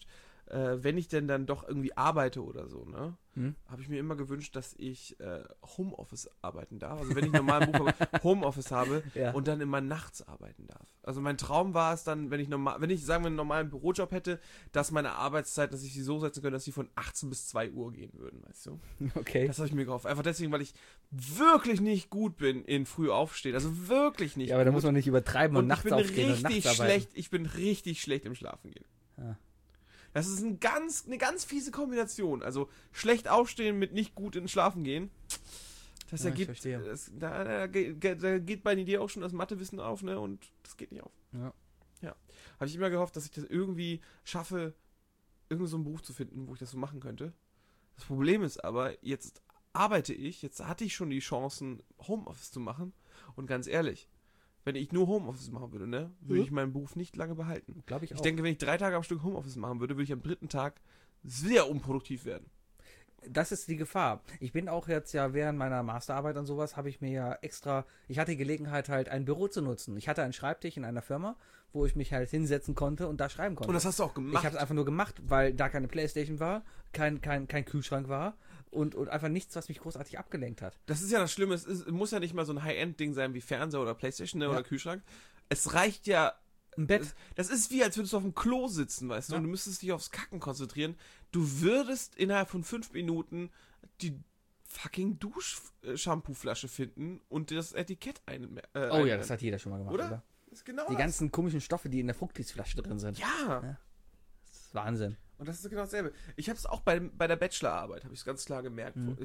wenn ich denn dann doch irgendwie arbeite oder so, ne, Hm? habe ich mir immer gewünscht, dass ich Homeoffice arbeiten darf. Also wenn ich normal einen Beruf habe, Homeoffice habe Ja. und dann immer nachts arbeiten darf. Also mein Traum war es dann, wenn ich sagen wir einen normalen Bürojob hätte, dass meine Arbeitszeit, dass ich sie so setzen könnte, dass sie von 18 bis 2 Uhr gehen würden, weißt du? Okay. Das habe ich mir gehofft. Einfach deswegen, weil ich wirklich nicht gut bin in früh aufstehen. Also wirklich nicht Ja, aber da gut. muss man nicht übertreiben und, Und nachts ich bin aufstehen und richtig nachts arbeiten. schlecht, ich bin richtig schlecht im Schlafen gehen. Ja. Das ist eine ganz fiese Kombination. Also schlecht aufstehen mit nicht gut ins Schlafen gehen. Das Ja, ich ergibt, verstehe. da geht bei dir auch schon das Mathewissen auf, ne? Und das geht nicht auf. Ja. Habe ich immer gehofft, dass ich das irgendwie schaffe, irgendeinen so einen Beruf zu finden, wo ich das so machen könnte. Das Problem ist aber, jetzt arbeite ich, jetzt hatte ich schon die Chancen, Homeoffice zu machen. Und ganz ehrlich, wenn ich nur Homeoffice machen würde, ne, würde ich meinen Beruf nicht lange behalten. Glaube ich auch. Ich denke, wenn ich 3 Tage am Stück Homeoffice machen würde, würde ich am 3. Tag sehr unproduktiv werden. Das ist die Gefahr. Ich bin auch jetzt ja während meiner Masterarbeit und sowas, habe ich mir ja extra, ich hatte die Gelegenheit halt ein Büro zu nutzen. Ich hatte einen Schreibtisch in einer Firma, wo ich mich halt hinsetzen konnte und da schreiben konnte. Und das hast du auch gemacht. Ich habe es einfach nur gemacht, weil da keine Playstation war, kein Kühlschrank war und einfach nichts, was mich großartig abgelenkt hat. Das ist ja das Schlimme, es muss ja nicht mal so ein High-End-Ding sein wie Fernseher oder Playstation, ne, Ja. oder Kühlschrank. Es reicht ja. Ein Bett. Das ist wie, als würdest du auf dem Klo sitzen, weißt du, Ja. und du müsstest dich aufs Kacken konzentrieren. Du würdest innerhalb von 5 Minuten die fucking Dusch-Shampoo-Flasche finden und das Etikett Oh ja, das hat jeder schon mal gemacht, Oder? oder? Das ist genau Die das. ganzen komischen Stoffe, die in der Fructis-Flasche drin sind. Ja. Das ist Wahnsinn. Und das ist genau dasselbe. Ich habe es auch bei der Bachelorarbeit, habe ich es ganz klar gemerkt. Mhm.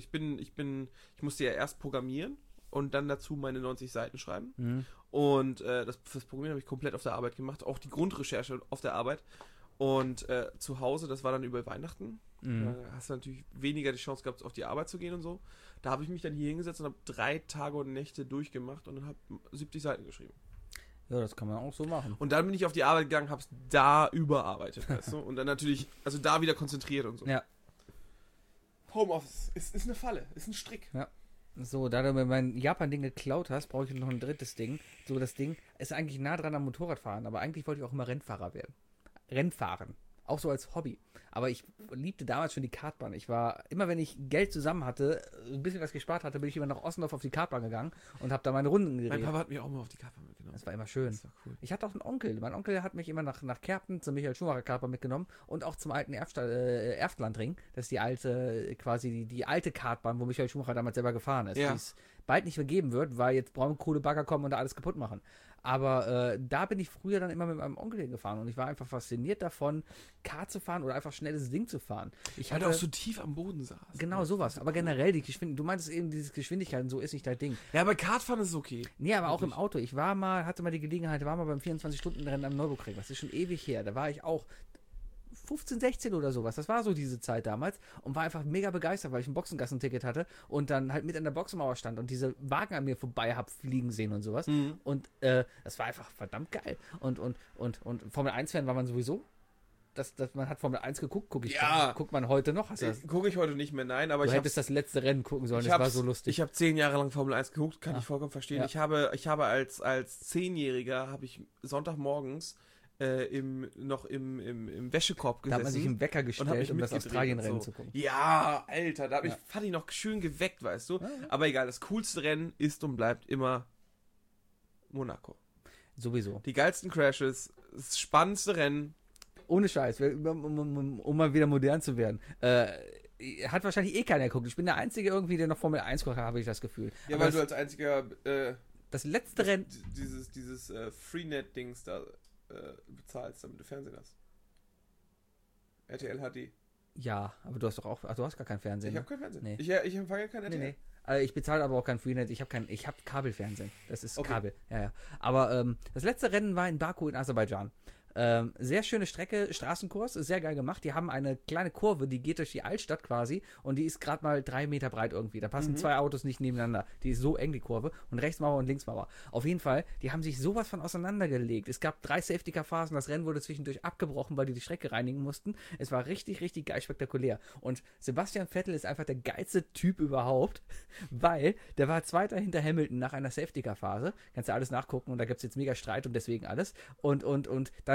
Ich musste ja erst programmieren und dann dazu meine 90 Seiten schreiben. Mhm. Und das Programmieren habe ich komplett auf der Arbeit gemacht, auch die Grundrecherche auf der Arbeit. Und zu Hause, das war dann über Weihnachten. Mhm. Da hast du natürlich weniger die Chance gehabt, auf die Arbeit zu gehen und so. Da habe ich mich dann hier hingesetzt und habe 3 Tage und Nächte durchgemacht und habe 70 Seiten geschrieben. Ja, das kann man auch so machen. Und dann bin ich auf die Arbeit gegangen, habe es da überarbeitet, weißt du? Und dann natürlich, also da wieder konzentriert und so. Ja. Homeoffice ist eine Falle, ist ein Strick. So, da du mir mein Japan-Ding geklaut hast, brauche ich noch ein drittes Ding. So, das Ding ist eigentlich nah dran am Motorradfahren, aber eigentlich wollte ich auch immer Rennfahrer werden. Rennfahren. Auch so als Hobby. Aber ich liebte damals schon die Kartbahn. Ich war, immer wenn ich Geld zusammen hatte, ein bisschen was gespart hatte, bin ich immer nach Ossendorf auf die Kartbahn gegangen und habe da meine Runden gedreht. Mein Papa hat mich auch mal auf die Kappe mitgenommen. Das war immer schön. Das war cool. Ich hatte auch einen Onkel. Mein Onkel hat mich immer nach Kerpen zum Michael Schumacher Kartbahn mitgenommen und auch zum alten Erftlandring. Das ist die alte, quasi die alte Kartbahn, wo Michael Schumacher damals selber gefahren ist. Ja. Die es bald nicht mehr geben wird, weil jetzt Braunkohlebagger kommen und da alles kaputt machen. Aber da bin ich früher dann immer mit meinem Onkel hingefahren und ich war einfach fasziniert davon, Kart zu fahren oder einfach schnelles Ding zu fahren. Ich Weil hatte du auch so tief am Boden saß. genau sowas. Aber generell die Geschwindigkeit. Du meintest eben, diese Geschwindigkeit und so ist nicht dein Ding. Ja, aber Kartfahren ist okay. Nee, aber auch im Wirklich? Auto. Ich hatte mal die Gelegenheit, war mal beim 24-Stunden-Rennen am Nürburgring. Das ist schon ewig her. Da war ich auch 15, 16 oder sowas. Das war so diese Zeit damals und war einfach mega begeistert, weil ich ein Boxengassenticket hatte und dann halt mit an der Boxenmauer stand und diese Wagen an mir vorbei hab fliegen sehen und sowas. Und das war einfach verdammt geil. Und Formel 1-Fan war man sowieso. Man hat Formel 1 geguckt, guckt man heute noch. Hast du das? Gucke ich heute nicht mehr, nein, aber Du ich hättest das letzte Rennen gucken sollen, ich das war hab's- so lustig. Ich habe 10 Jahre lang Formel 1 geguckt, kann Ja. ich vollkommen verstehen. Ja. Ich habe als 10-Jähriger habe ich Sonntagmorgens im Wäschekorb Da hat man sich gesessen. einen Wecker und hab gestellt, mich um das mitgedreht Australien-Rennen und zu gucken. Ja, Alter, da Ja. fand ich noch schön geweckt, weißt du. Ja. Aber egal, das coolste Rennen ist und bleibt immer Monaco. Sowieso. Die geilsten Crashes, das spannendste Rennen. Ohne Scheiß, um mal wieder modern zu werden. Hat wahrscheinlich eh keiner geguckt. Ich bin der Einzige irgendwie, der noch Formel 1 guckt, habe ich das Gefühl. Ja, Aber weil du als einziger das letzte Rennen, dieses Freenet-Dings da bezahlst, damit du Fernsehen hast. RTL HD. ja, aber du hast doch auch, du hast gar kein Fernsehen. Ich ne? habe kein Fernsehen. Nee. Ich empfange kein Nee, RTL. nee. Ich bezahle aber auch kein Freenet. Ich habe Kabelfernsehen. Das ist Okay. Kabel. Ja. Aber das letzte Rennen war in Baku in Aserbaidschan. Sehr schöne Strecke, Straßenkurs, ist sehr geil gemacht. Die haben eine kleine Kurve, die geht durch die Altstadt quasi und die ist gerade mal 3 Meter breit irgendwie. Da passen 2 Autos nicht nebeneinander. Die ist so eng, die Kurve. Und Rechtsmauer und Linksmauer. Auf jeden Fall, die haben sich sowas von auseinandergelegt. Es gab 3 Safety-Car-Phasen, das Rennen wurde zwischendurch abgebrochen, weil die Strecke reinigen mussten. Es war richtig, richtig geil spektakulär. Und Sebastian Vettel ist einfach der geilste Typ überhaupt, weil der war Zweiter hinter Hamilton nach einer Safety-Car-Phase. Kannst du alles nachgucken und da gibt es jetzt mega Streit und deswegen alles. Und dann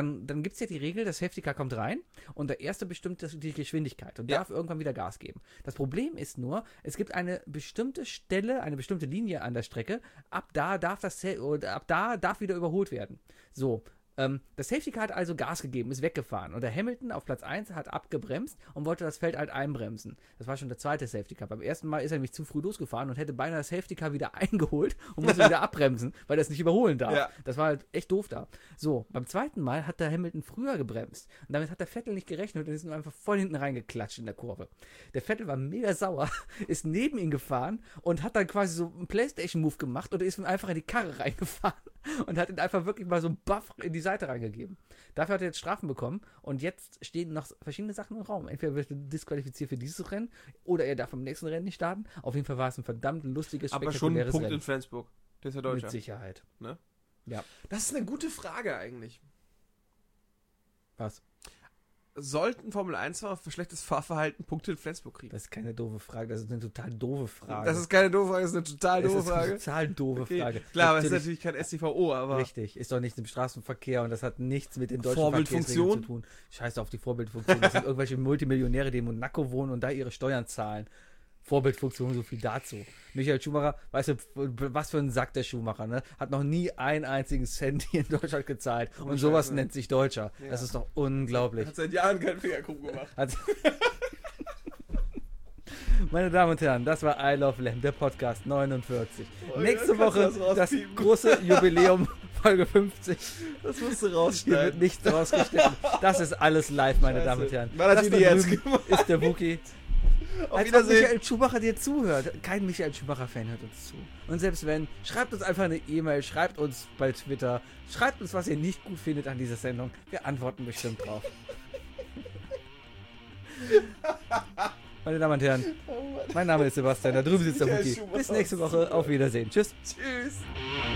dann gibt es ja die Regel, das Safety Car kommt rein und der Erste bestimmt die Geschwindigkeit und darf irgendwann wieder Gas geben. Das Problem ist nur, es gibt eine bestimmte Stelle, eine bestimmte Linie an der Strecke, ab da darf wieder überholt werden. So, das Safety Car hat also Gas gegeben, ist weggefahren und der Hamilton auf Platz 1 hat abgebremst und wollte das Feld halt einbremsen. Das war schon der zweite Safety Car. Beim ersten Mal ist er nämlich zu früh losgefahren und hätte beinahe das Safety Car wieder eingeholt und musste wieder abbremsen, weil er es nicht überholen darf. Ja. Das war halt echt doof da. So, beim zweiten Mal hat der Hamilton früher gebremst und damit hat der Vettel nicht gerechnet und ist nur einfach voll hinten reingeklatscht in der Kurve. Der Vettel war mega sauer, ist neben ihn gefahren und hat dann quasi so einen Playstation-Move gemacht und ist ihm einfach in die Karre reingefahren und hat ihn einfach wirklich mal so einen Buff in die Seite reingegeben. Dafür hat er jetzt Strafen bekommen und jetzt stehen noch verschiedene Sachen im Raum. Entweder wird er disqualifiziert für dieses Rennen oder er darf am nächsten Rennen nicht starten. Auf jeden Fall war es ein verdammt lustiges, Aber schon ein spektakuläres Punkt Rennen. in Flensburg. Der ist ja Deutscher. Mit Sicherheit. Ne? Ja. Das ist eine gute Frage eigentlich. Was? Sollten Formel-1-Fahrer für schlechtes Fahrverhalten Punkte in Flensburg kriegen? Das ist keine doofe Frage, das ist eine total doofe Frage. Das ist keine doofe Frage, das ist eine total doofe Das ist eine Frage. total doofe Okay. Frage. Klar, aber es ist natürlich kein STVO, aber... Richtig, ist doch nicht im Straßenverkehr und das hat nichts mit den deutschen Vorbildfunktion? Verkehrsregeln zu tun. Scheiß auf die Vorbildfunktion. Das sind irgendwelche Multimillionäre, die in Monaco wohnen und da ihre Steuern zahlen. Vorbildfunktion, so viel dazu. Michael Schumacher, weißt du, was für ein Sack der Schumacher, ne? Hat noch nie einen einzigen Cent hier in Deutschland gezahlt. Und sowas nennt sich Deutscher. Ja. Das ist doch unglaublich. Hat seit Jahren keinen Fingerkuchen gemacht. Meine Damen und Herren, das war I Love Lamb, der Podcast 49. Oh, Nächste ja, kannst Woche du das das rauspiepen? große Jubiläum, Folge 50. Das musst du Hier wird rausschneiden. nichts rausgeschnitten. Das ist alles live, meine Damen und Herren. Man hat Das ihn da jetzt drüben gemacht. ist der Wookie. Auf Als ob Wiedersehen. Michael Schumacher dir zuhört. Kein Michael Schumacher-Fan hört uns zu. Und selbst wenn, schreibt uns einfach eine E-Mail, schreibt uns bei Twitter, schreibt uns, was ihr nicht gut findet an dieser Sendung. Wir antworten bestimmt drauf. Meine Damen und Herren, mein Name ist Sebastian, da drüben sitzt der Michael Wookie. Schumacher Bis nächste Woche, auf Wiedersehen. Tschüss. Tschüss.